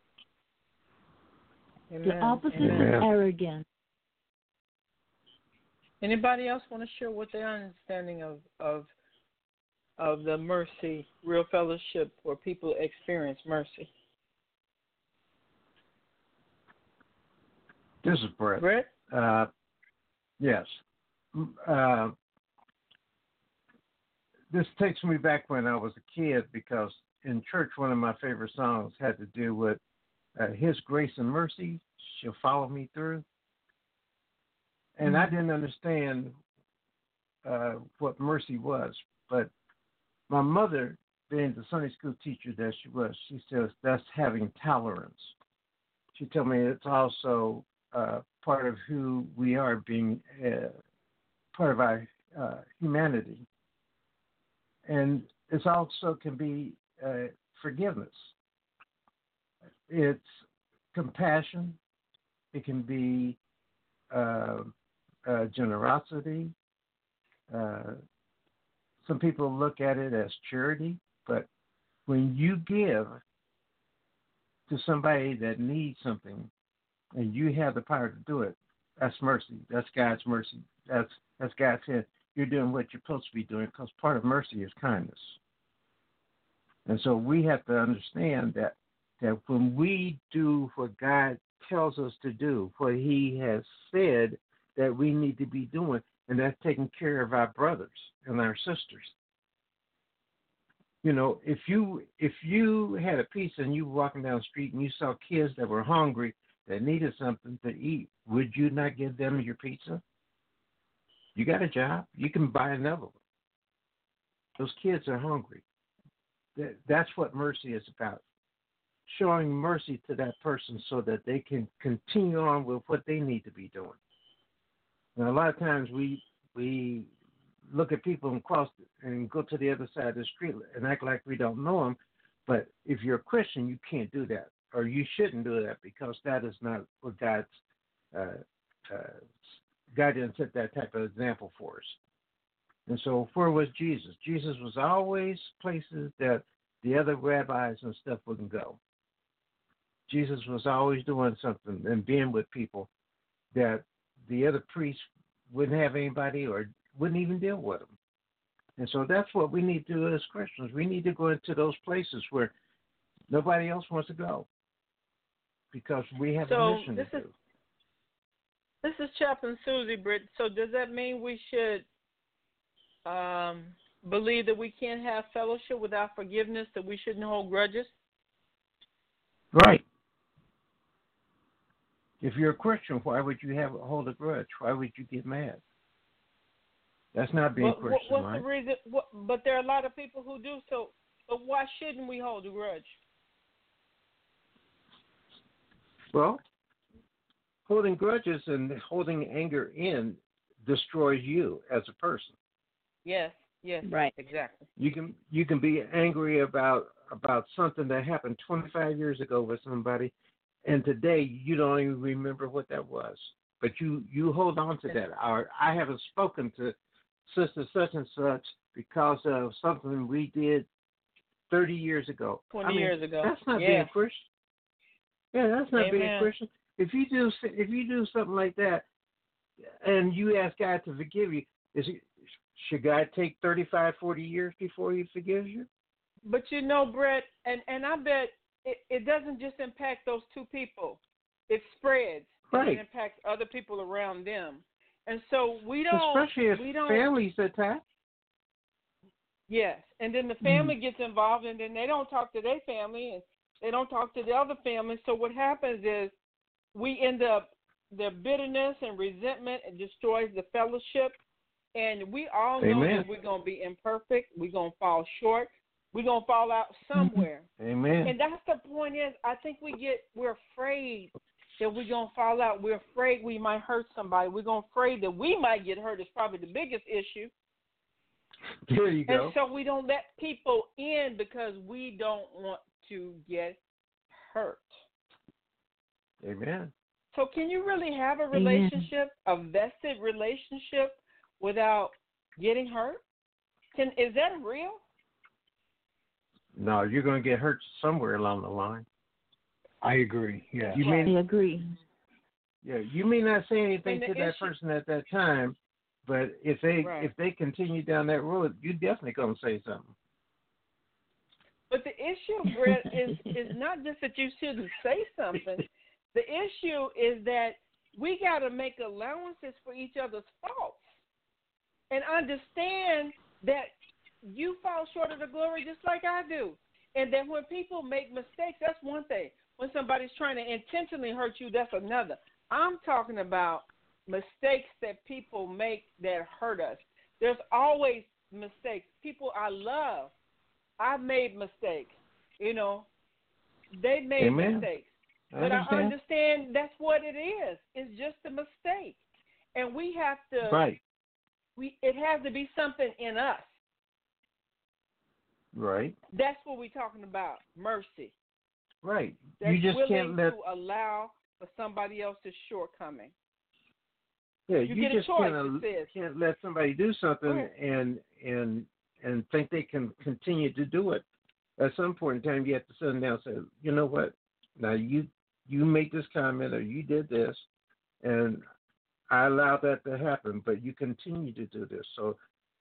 Amen. The opposite Amen. is arrogant. Anybody else want to share what their understanding of of of the mercy, real fellowship, where people experience mercy? This is Brett. Brett? Uh, yes. Uh, this takes me back when I was a kid because in church one of my favorite songs had to do with uh, His grace and mercy shall follow me through. And I didn't understand uh, what mercy was, but my mother, being the Sunday school teacher that she was, she says that's having tolerance. She told me it's also uh, part of who we are, being uh, part of our uh, humanity. And it also can be uh, forgiveness. It's compassion. It can be uh, uh, generosity. Uh, some people look at it as charity, but when you give to somebody that needs something and you have the power to do it, that's mercy. That's God's mercy. That's that's God said you're doing what you're supposed to be doing, because part of mercy is kindness. And so we have to understand that that when we do what God tells us to do, what he has said that we need to be doing, and that's taking care of our brothers and our sisters. You know, if you if you had a pizza and you were walking down the street and you saw kids that were hungry, that needed something to eat, would you not give them your pizza? You got a job. You can buy another one. Those kids are hungry. That, that's what mercy is about. Showing mercy to that person so that they can continue on with what they need to be doing. Now, a lot of times we we look at people and cross and go to the other side of the street and act like we don't know them. But if you're a Christian, you can't do that, or you shouldn't do that, because that is not what God's uh, uh, God didn't set that type of example for us. And so, where was Jesus? Jesus was always places that the other rabbis and stuff wouldn't go. Jesus was always doing something and being with people that the other priests wouldn't have anybody or wouldn't even deal with them. And so that's what we need to do as Christians. We need to go into those places where nobody else wants to go, because we have so a mission this to is, do. This is Chaplain Susie, Britt. So does that mean we should um, believe that we can't have fellowship without forgiveness, that we shouldn't hold grudges? Right. If you're a Christian, why would you have hold a grudge? Why would you get mad? That's not being what, Christian, what's right? the reason? What, but there are a lot of people who do so. But why shouldn't we hold a grudge? Well, holding grudges and holding anger in destroys you as a person. Yes, yes, right, exactly. You can you can be angry about about something that happened twenty-five years ago with somebody, and today you don't even remember what that was. But you, you hold on to that. Or I haven't spoken to Sister such and such because of something we did thirty years ago. Twenty I mean, years ago. That's not yeah. being a Christian. Yeah, that's not Amen. being a Christian. If you do if you do something like that, and you ask God to forgive you, is it, should God take thirty-five, forty years before he forgives you? But you know, Brett, and, and I bet it, it doesn't just impact those two people. It spreads. Right. It impacts other people around them. And so we don't... Especially if we don't, families attack. Yes. And then the family mm. gets involved, and then they don't talk to their family, and they don't talk to the other family. So what happens is we end up, the bitterness and resentment, it destroys the fellowship. And we all know Amen. that we're going to be imperfect. We're going to fall short. We're going to fall out somewhere. Amen. And that's the point is, I think we get, we're afraid that we're going to fall out. We're afraid we might hurt somebody. We're going to afraid that we might get hurt is probably the biggest issue. There you go. And so we don't let people in because we don't want to get hurt. Amen. So can you really have a relationship, Amen. a vested relationship, without getting hurt? Can is that real? No, you're going to get hurt somewhere along the line. I agree. Yeah, you may, I agree. Yeah, you may not say anything to that issue, person at that time, but if they right. if they continue down that road, you're definitely going to say something. But the issue, Brett, is is not just that you shouldn't say something. The issue is that we got to make allowances for each other's faults and understand that you fall short of the glory just like I do. And that when people make mistakes, that's one thing. When somebody's trying to intentionally hurt you, that's another. I'm talking about mistakes that people make that hurt us. There's always mistakes. People I love, I've made mistakes. You know, they made Amen. mistakes. I but understand. I understand that's what it is. It's just a mistake. And we have to, Right. we it has to be something in us. Right. That's what we're talking about, mercy. Right. That's You just willing can't let. to allow for somebody else's shortcoming. Yeah, You you, get a just choice, can't, it says. can't let somebody do something Right. and and and think they can continue to do it. At some point in time, you have to sit down and say, you know what? Now you you made this comment or you did this, and I allowed that to happen, but you continue to do this. So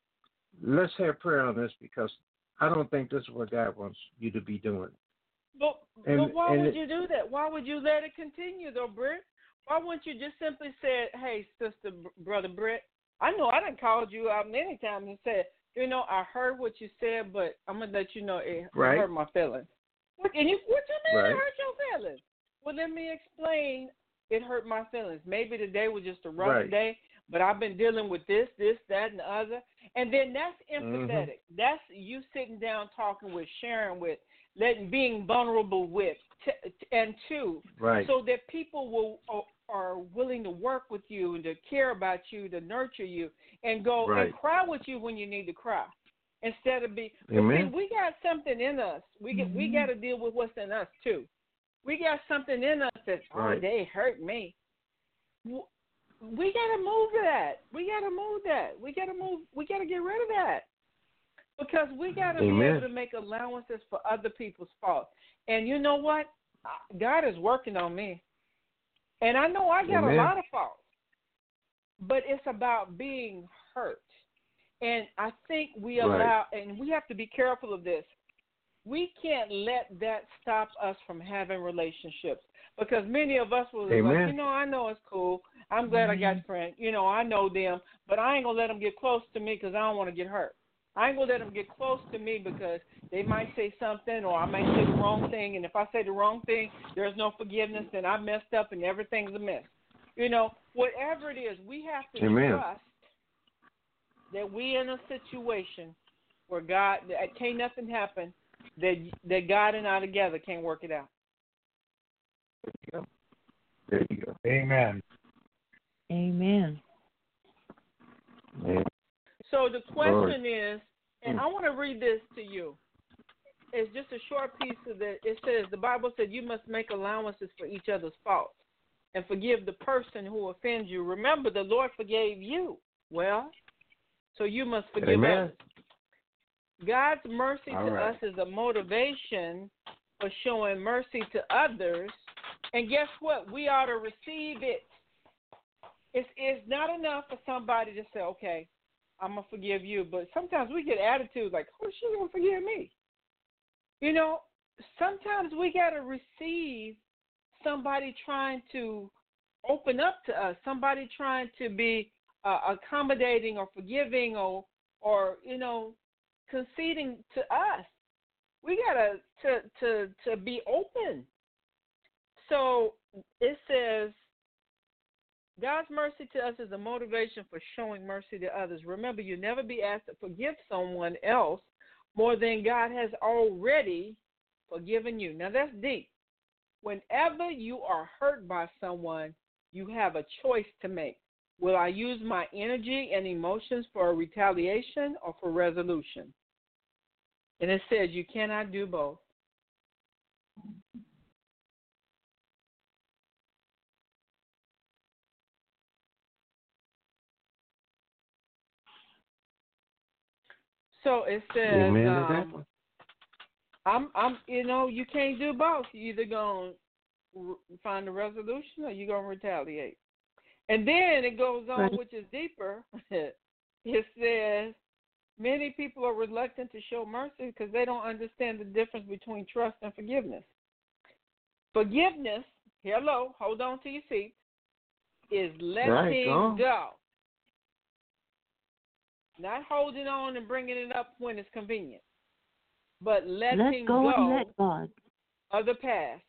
let's have prayer on this because I don't think this is what God wants you to be doing. But, And- but why and would it- you do that? Why would you let it continue, though, Britt? Why wouldn't you just simply say, hey, sister, br- brother Britt, I know I done called you out many times and said, you know, I heard what you said, but I'm going to let you know it Right. hurt my feelings. What, and you, what you mean Right. it hurt your feelings? Well, let me explain. It hurt my feelings. Maybe today was just a rough Right. day, but I've been dealing with this, this, that, and the other. And then that's empathetic. Mm-hmm. That's you sitting down talking with, sharing with, letting being vulnerable with, t- t- and two, Right. so that people will are, are willing to work with you and to care about you, to nurture you, and go Right. and cry with you when you need to cry, instead of be. But Amen. see, we got something in us. We get we got to deal with what's in us too. We got something in us that oh Right. they hurt me. W- We got to move that. We got to move that. We got to move. We got to get rid of that. Because we got to be Amen. able to make allowances for other people's faults. And you know what? God is working on me. And I know I got Amen. a lot of faults. But it's about being hurt. And I think we Right. allow, and we have to be careful of this. We can't let that stop us from having relationships. Because many of us will be like, Amen. you know, I know it's cool. I'm glad I got friends. You know, I know them. But I ain't going to let them get close to me because I don't want to get hurt. I ain't going to let them get close to me because they might say something or I might say the wrong thing. And if I say the wrong thing, there's no forgiveness, then I messed up and everything's a mess. You know, whatever it is, we have to Amen. trust that we in a situation where God, that can't nothing happen, that that God and I together can't work it out. There you go. There you go. Amen. Amen. Amen. So the question Lord. is, and I want to read this to you. It's just a short piece of it. It says, the Bible said you must make allowances for each other's faults and forgive the person who offends you. Remember, the Lord forgave you. Well, so you must forgive Amen. others. God's mercy All to right. us is a motivation for showing mercy to others. And guess what? We ought to receive it. It's, it's not enough for somebody to say, okay, I'm going to forgive you. But sometimes we get attitudes like, oh, she's going to forgive me. You know, sometimes we got to receive somebody trying to open up to us, somebody trying to be uh, accommodating or forgiving or, or, you know, conceding to us. We got to to to to be open. So it says, God's mercy to us is a motivation for showing mercy to others. Remember, you never be asked to forgive someone else more than God has already forgiven you. Now, that's deep. Whenever you are hurt by someone, you have a choice to make. Will I use my energy and emotions for a retaliation or for resolution? And it says you cannot do both. So it says, Amen to um, that. I'm, I'm, you know, you can't do both. You're either going to find a resolution or you're going to retaliate. And then it goes on, Right. which is deeper. It says, many people are reluctant to show mercy because they don't understand the difference between trust and forgiveness. Forgiveness, hello, hold on to your seat. is letting Right, go. go. Not holding on and bringing it up when it's convenient, but letting Let go, go and let God. of the past.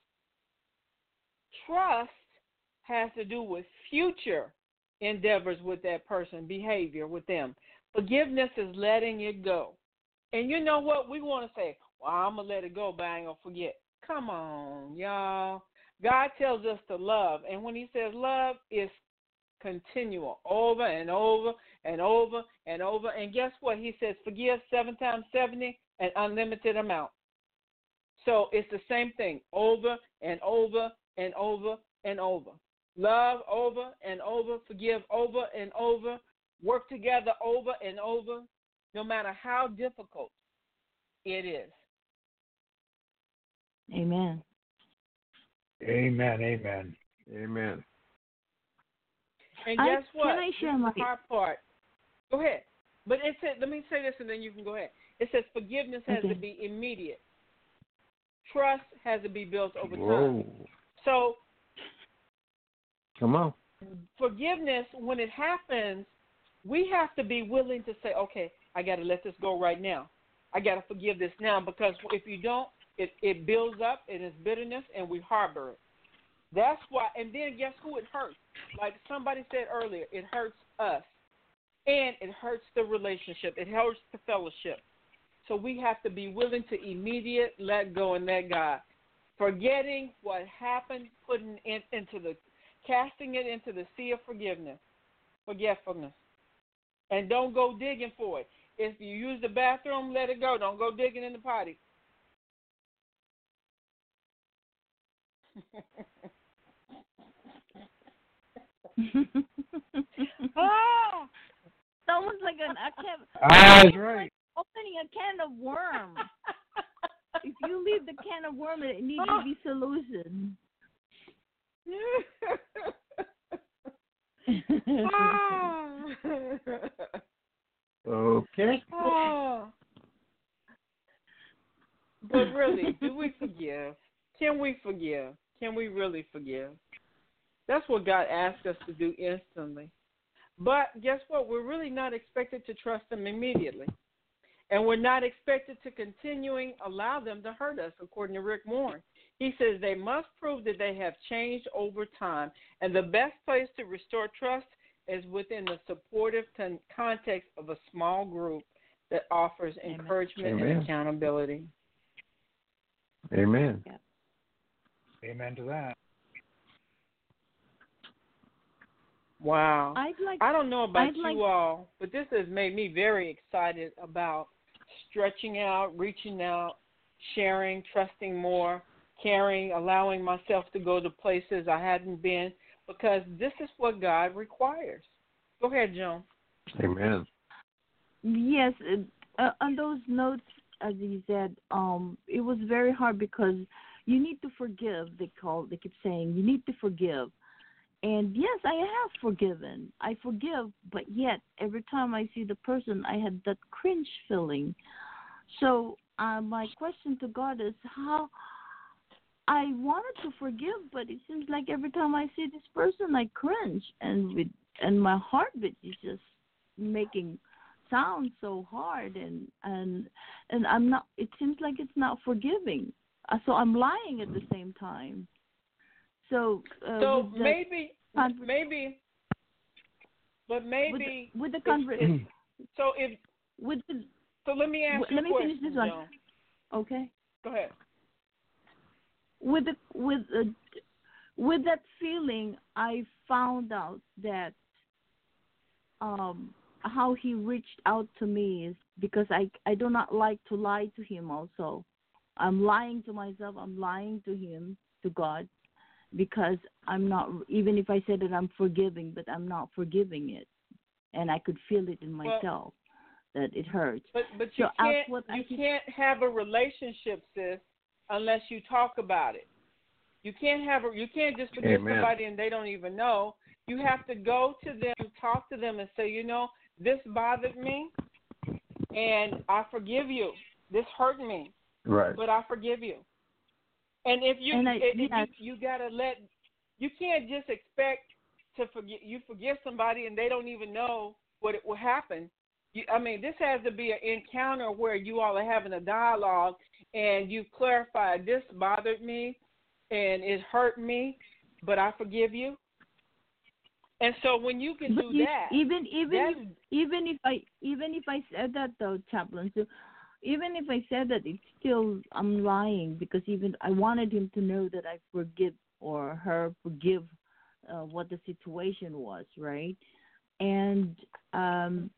Trust has to do with future endeavors with that person, behavior with them. Forgiveness is letting it go. And you know what? We want to say, well, I'm going to let it go, but I ain't going to forget. Come on, y'all. God tells us to love. And when he says love, it's continual, over and over and over and over. And guess what? He says forgive seven times seventy, an unlimited amount. So it's the same thing, over and over and over and over. Love over and over, forgive over and over, work together over and over, no matter how difficult it is. Amen. Amen. Amen. Amen. And guess I, what? Can I share this my is the hard part. Go ahead. But it said, let me say this and then you can go ahead. It says forgiveness has Okay. to be immediate. Trust has to be built over Whoa. time. So Come on. forgiveness, when it happens, we have to be willing to say, okay, I got to let this go right now. I got to forgive this now, because if you don't, it, it builds up, it is bitterness, and we harbor it. That's why, and then guess who it hurts? Like somebody said earlier, it hurts us, and it hurts the relationship. It hurts the fellowship. So we have to be willing to immediate let go and let God. Forgetting what happened, putting it into the, casting it into the sea of forgiveness, forgetfulness. And don't go digging for it. If you use the bathroom, let it go. Don't go digging in the potty. ah! It's almost like an a can, Ah, that's right. like opening a can of worms. If you leave the can of worms, it needs to be solution. Okay. Oh. But really, do we forgive? Can we forgive? Can we really forgive? That's what God asked us to do instantly. But guess what? We're really not expected to trust them immediately. And we're not expected to continuing allow them to hurt us, according to Rick Warren. He says they must prove that they have changed over time. And the best place to restore trust is within the supportive con- context of a small group that offers Amen. encouragement Amen. and accountability. Amen. Yeah. Amen to that. Wow. I'd like. I don't know about I'd you like- all, but this has made me very excited about stretching out, reaching out, sharing, trusting more, caring, allowing myself to go to places I hadn't been, because this is what God requires. Go ahead, Joan. Amen. Yes, uh, on those notes, as you said, um, it was very hard because you need to forgive. They call. They keep saying you need to forgive. And yes, I have forgiven. I forgive, but yet every time I see the person, I had that cringe feeling. So uh, my question to God is how I wanted to forgive, but it seems like every time I see this person, I cringe, and with and my heartbeat is just making sound so hard, and and and I'm not. It seems like it's not forgiving. Uh, so I'm lying at the same time. So, uh, So with the, maybe, con- maybe, but maybe with the, with the it's- conver- it's- so if with the, so, let me ask w- you let a me question, finish this one. Joan. Okay. Go ahead. With the with uh, with that feeling, I found out that um how he reached out to me is because I I do not like to lie to him. Also, I'm lying to myself. I'm lying to him, to God, because I'm not. Even if I said that I'm forgiving, but I'm not forgiving it, and I could feel it in Well, myself that it hurts. But but you So that's can't what I you keep- can't have a relationship, sis, unless you talk about it. You can't have a you can't just forgive Amen. somebody and they don't even know. You have to go to them, talk to them, and say, you know, this bothered me, and I forgive you. This hurt me, Right. but I forgive you. And if you And I- if yes. you, you gotta let you can't just expect to forget, you forgive somebody and they don't even know what it will happen. You, I mean, this has to be an encounter where you all are having a dialogue and you clarify, this bothered me and it hurt me, but I forgive you. And so when you can but do you, that, even even that if, even if I even if I said that though, chaplain, so even if I said that, it's still I'm lying, because even I wanted him to know that I forgive or her forgive uh, what the situation was, right? And um,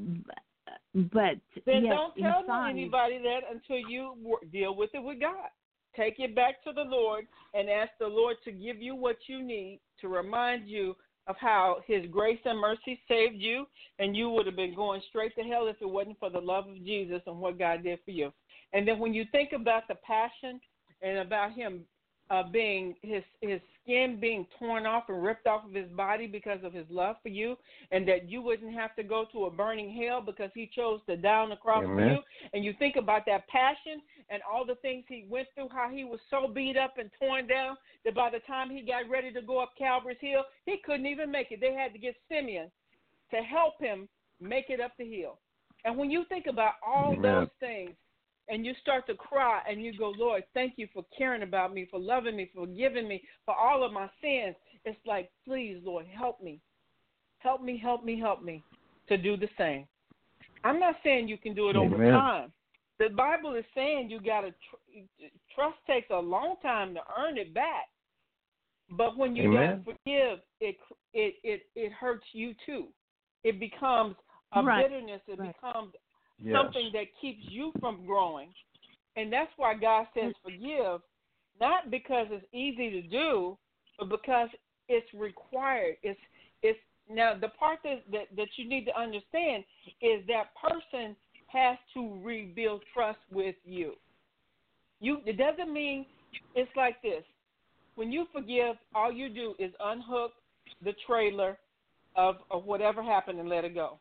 but then yes, don't tell inside, anybody that until you wor- deal with it with God. Take it back to the Lord and ask the Lord to give you what you need to remind you of how his grace and mercy saved you, and you would have been going straight to hell if it wasn't for the love of Jesus and what God did for you. And then when you think about the passion and about him uh, being, his his skin being torn off and ripped off of his body because of his love for you, and that you wouldn't have to go to a burning hell because he chose to die on the cross Amen. for you, and you think about that passion and all the things he went through, how he was so beat up and torn down that by the time he got ready to go up Calvary's hill, he couldn't even make it. They had to get Simeon to help him make it up the hill. And when you think about all Amen. those things, and you start to cry and you go, Lord, thank you for caring about me, for loving me, for forgiving me, for all of my sins. It's like, please, Lord, help me. Help me, help me, help me to do the same. I'm not saying you can do it over Amen. time. The Bible is saying you got to, tr- trust takes a long time to earn it back. But when you Amen. don't forgive, it, it, it, it hurts you too. It becomes a Right. bitterness. It Right. becomes Yes. something that keeps you from growing. And that's why God says forgive, not because it's easy to do, but because it's required. It's it's now the part that, that, that you need to understand is that person has to rebuild trust with you. You it doesn't mean it's like this. When you forgive, all you do is unhook the trailer of, of whatever happened and let it go.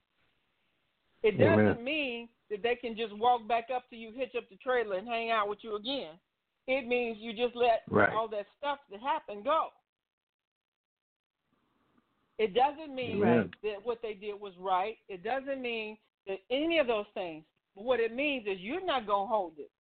It doesn't Amen. mean that they can just walk back up to you, hitch up the trailer, and hang out with you again. It means you just let Right. all that stuff that happened go. It doesn't mean Amen. that what they did was right. It doesn't mean that any of those things. But what it means is you're not going to hold it.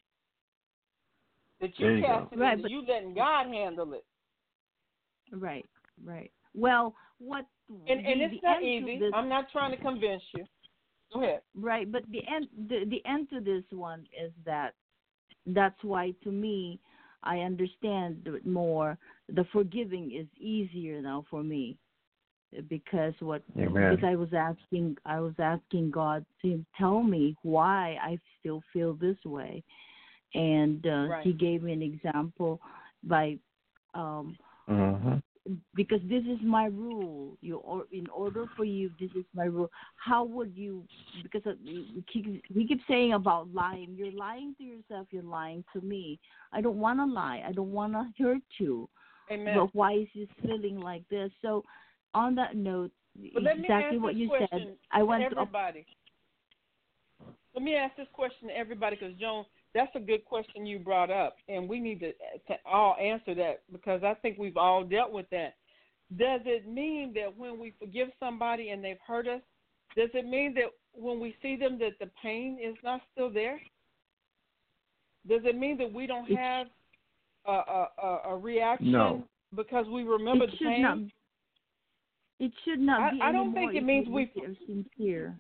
That There you you cast go. it Right, in, but- you letting God handle it. right, right. Well, what And, the, and it's the not end to easy. this, I'm not trying to convince you. Go ahead. right, but the end the, the end to this one is that that's why, to me, I understand more. The forgiving is easier now for me, because what Amen. because I was asking I was asking God to tell me why I still feel this way, and uh, Right. He gave me an example by um, Mhm. because this is my rule. You or in order for you, this is my rule. How would you? Because we keep, we keep saying about lying. You're lying to yourself. You're lying to me. I don't want to lie. I don't want to hurt you. Amen. But why is this feeling like this? So, on that note, But let me exactly ask what this you question said. I to went to everybody. Let me ask this question to everybody, because Joan, that's a good question you brought up, and we need to, to all answer that, because I think we've all dealt with that. Does it mean that when we forgive somebody and they've hurt us, does it mean that when we see them that the pain is not still there? Does it mean that we don't It- have a, a, a, a reaction No. because we remember it the should pain? not. It should not I- be I don't anymore think it if means you we- really are sincere.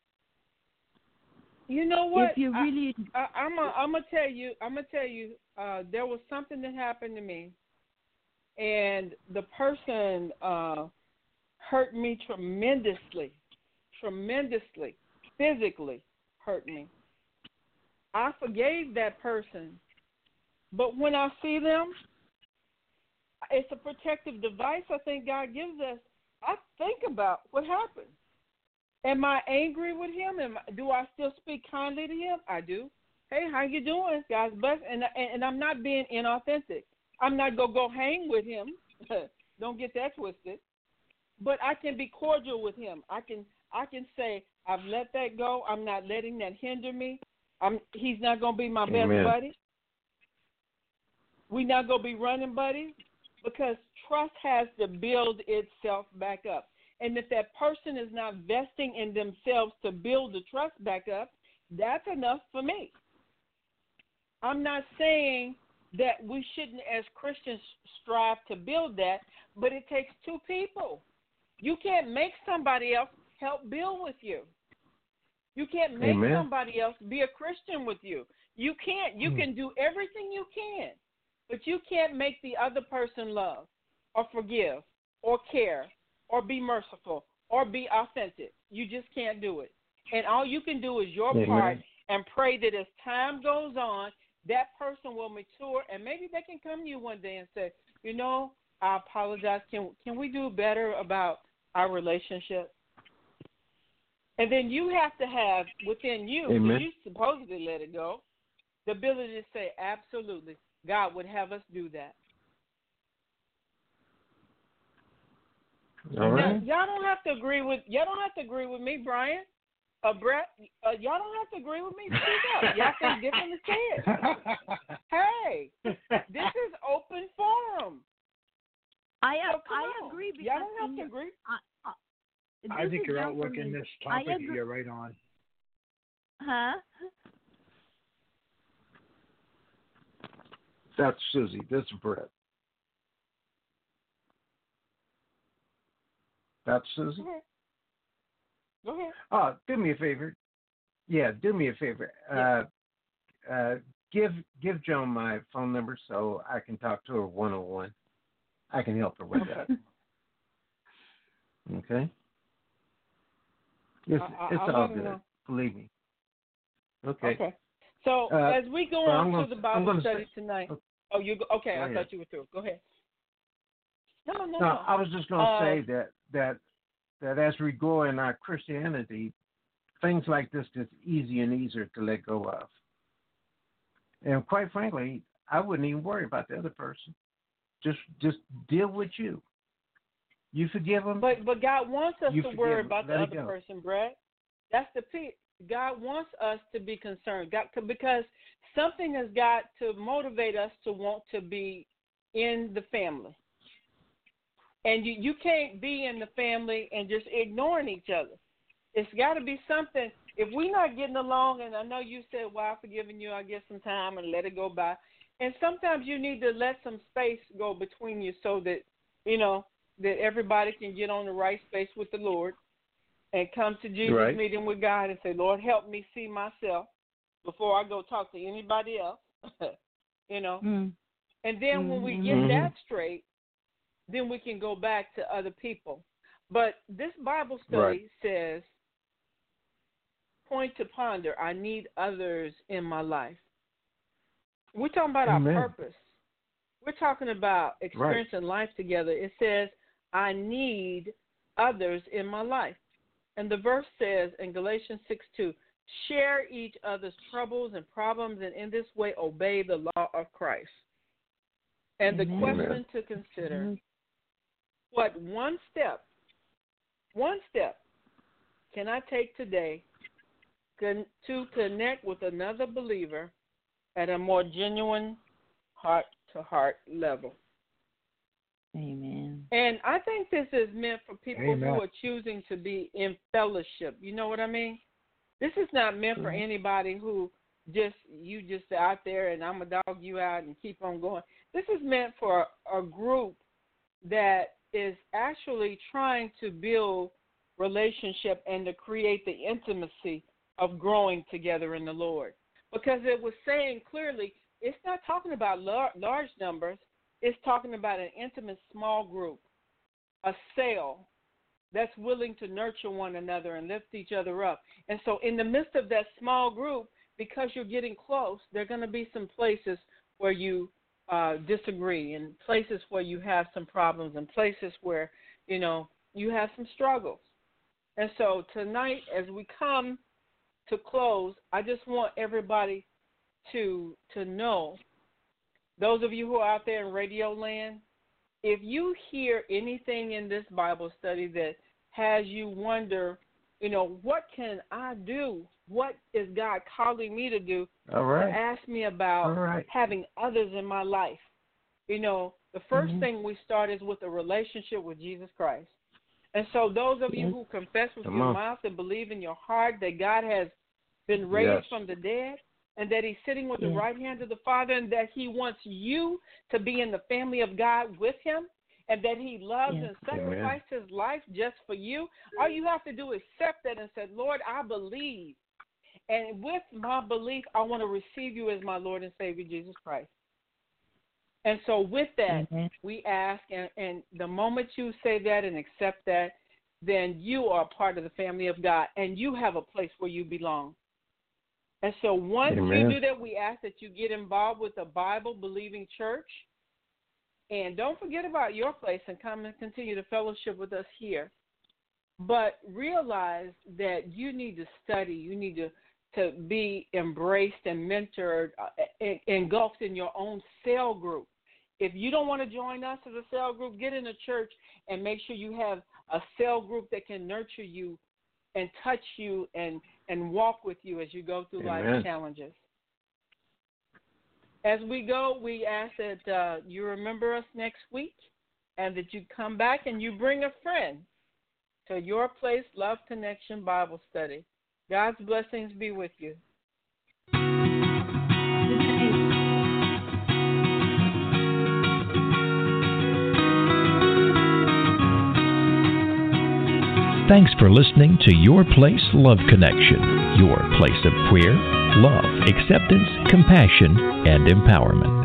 You know what? If you I- really I, I'm a, I'm gonna tell you. I'm gonna tell you. Uh, there was something that happened to me, and the person uh, hurt me tremendously, tremendously, physically hurt me. I forgave that person, but when I see them, it's a protective device I think God gives us. I think about what happened. Am I angry with him? Am I, do I still speak kindly to him? I do. Hey, how you doing? God's bless. And, and and I'm not being inauthentic. I'm not gonna go hang with him. Don't get that twisted. But I can be cordial with him. I can I can say I've let that go. I'm not letting that hinder me. I'm. He's not gonna be my best Amen. buddy. We're not gonna be running buddies. because trust has to build itself back up. And if that person is not vesting in themselves to build the trust back up, that's enough for me. I'm not saying that we shouldn't, as Christians, strive to build that, but it takes two people. You can't make somebody else help build with you. You can't make Amen. somebody else be a Christian with you. You can't. You Hmm. can do everything you can, but you can't make the other person love or forgive or care or be merciful or be authentic. You just can't do it. And all you can do is your Amen. part and pray that as time goes on, that person will mature, and maybe they can come to you one day and say, you know, I apologize. Can can we do better about our relationship? And then you have to have within you, Amen. because you supposedly let it go, the ability to say, absolutely, God would have us do that. All right. Now, y'all don't have to agree with y'all don't have to agree with me, Brian. Uh, Brett, uh, y'all don't have to agree with me. Speak up. Y'all think differently say it. Hey, this is open forum. I So come I on. agree because Y'all don't have in to your- agree. I, I, I this think is you're not for outlooking me. this I topic. agree- You're right on. Huh? That's Susie. This is Brett. That's Susie. Go ahead. Go ahead. Oh, do me a favor. Yeah, do me a favor. Yeah. Uh, uh, give give Joan my phone number so I can talk to her one on one. I can help her with that. Okay. It's I- I- it's I'll all let her good. know. Believe me. Okay. Okay. So Uh, as we go well, on I'm to gonna- the I'm Bible gonna study say- tonight. okay. Oh, you go, okay? Go I ahead. thought you were through. Go ahead. No, no, No, no. I was just going to Uh, say that that that as we grow in our Christianity, things like this get easier and easier to let go of. And quite frankly, I wouldn't even worry about the other person. Just just deal with you. You forgive them. But but God wants us You to forgive worry them. about the Let it other go. person, Brett. That's the piece. God wants us to be concerned. God, because something has got to motivate us to want to be in the family. And you, you can't be in the family and just ignoring each other. It's got to be something. If we're not getting along, and I know you said, well, I've forgiven you, I get some time and let it go by. And sometimes you need to let some space go between you so that, you know, that everybody can get on the right space with the Lord and come to Jesus' Right. meeting with God and say, Lord, help me see myself before I go talk to anybody else, you know. Mm. And then when we get Mhm. that straight, then we can go back to other people. But this Bible study Right. says, point to ponder, I need others in my life. We're talking about Amen. our purpose. We're talking about experiencing life together. It says, I need others in my life. And the verse says in Galatians six two, share each other's troubles and problems, and in this way obey the law of Christ. And the Amen. question to consider, what one step, one step can I take today con- to connect with another believer at a more genuine heart-to-heart level? Amen. And I think this is meant for people Amen. who are choosing to be in fellowship. You know what I mean? This is not meant for anybody who just, you just out there and I'm going to dog you out and keep on going. This is meant for a, a group that is actually trying to build relationship and to create the intimacy of growing together in the Lord. Because it was saying clearly, it's not talking about lar- large numbers. It's talking about an intimate small group, a cell that's willing to nurture one another and lift each other up. And so in the midst of that small group, because you're getting close, there are going to be some places where you uh, disagree, and places where you have some problems, and places where, you know, you have some struggles. And so tonight, as we come to close, I just want everybody to to know, those of you who are out there in radio land, if you hear anything in this Bible study that has you wonder, you know, what can I do? What is God calling me to do? All right. To ask me about All right. having others in my life. You know, The first Mhm. thing we start is with a relationship with Jesus Christ. And so those of you Yes. who confess with Come your on. mouth and believe in your heart that God has been raised Yes. from the dead and that he's sitting with the Yes. right hand of the Father and that he wants you to be in the family of God with him and that he loves Yes. and sacrificed his life just for you, all you have to do is accept that and say, Lord, I believe. And with my belief, I want to receive you as my Lord and Savior, Jesus Christ. And so with that, Amen. we ask, and, and the moment you say that and accept that, then you are part of the family of God, and you have a place where you belong. And so once Amen. you do that, we ask that you get involved with a Bible-believing church. And don't forget about your place and come and continue to fellowship with us here. But realize that you need to study. You need to, to be embraced and mentored, uh, engulfed in your own cell group. If you don't want to join us as a cell group, get in a church and make sure you have a cell group that can nurture you and touch you and, and walk with you as you go through Amen. life's challenges. As we go, we ask that uh, you remember us next week and that you come back and you bring a friend to Your Place Love Connection Bible Study. God's blessings be with you. Good night. Thanks for listening to Your Place Love Connection, your place of prayer, love, acceptance, compassion, and empowerment.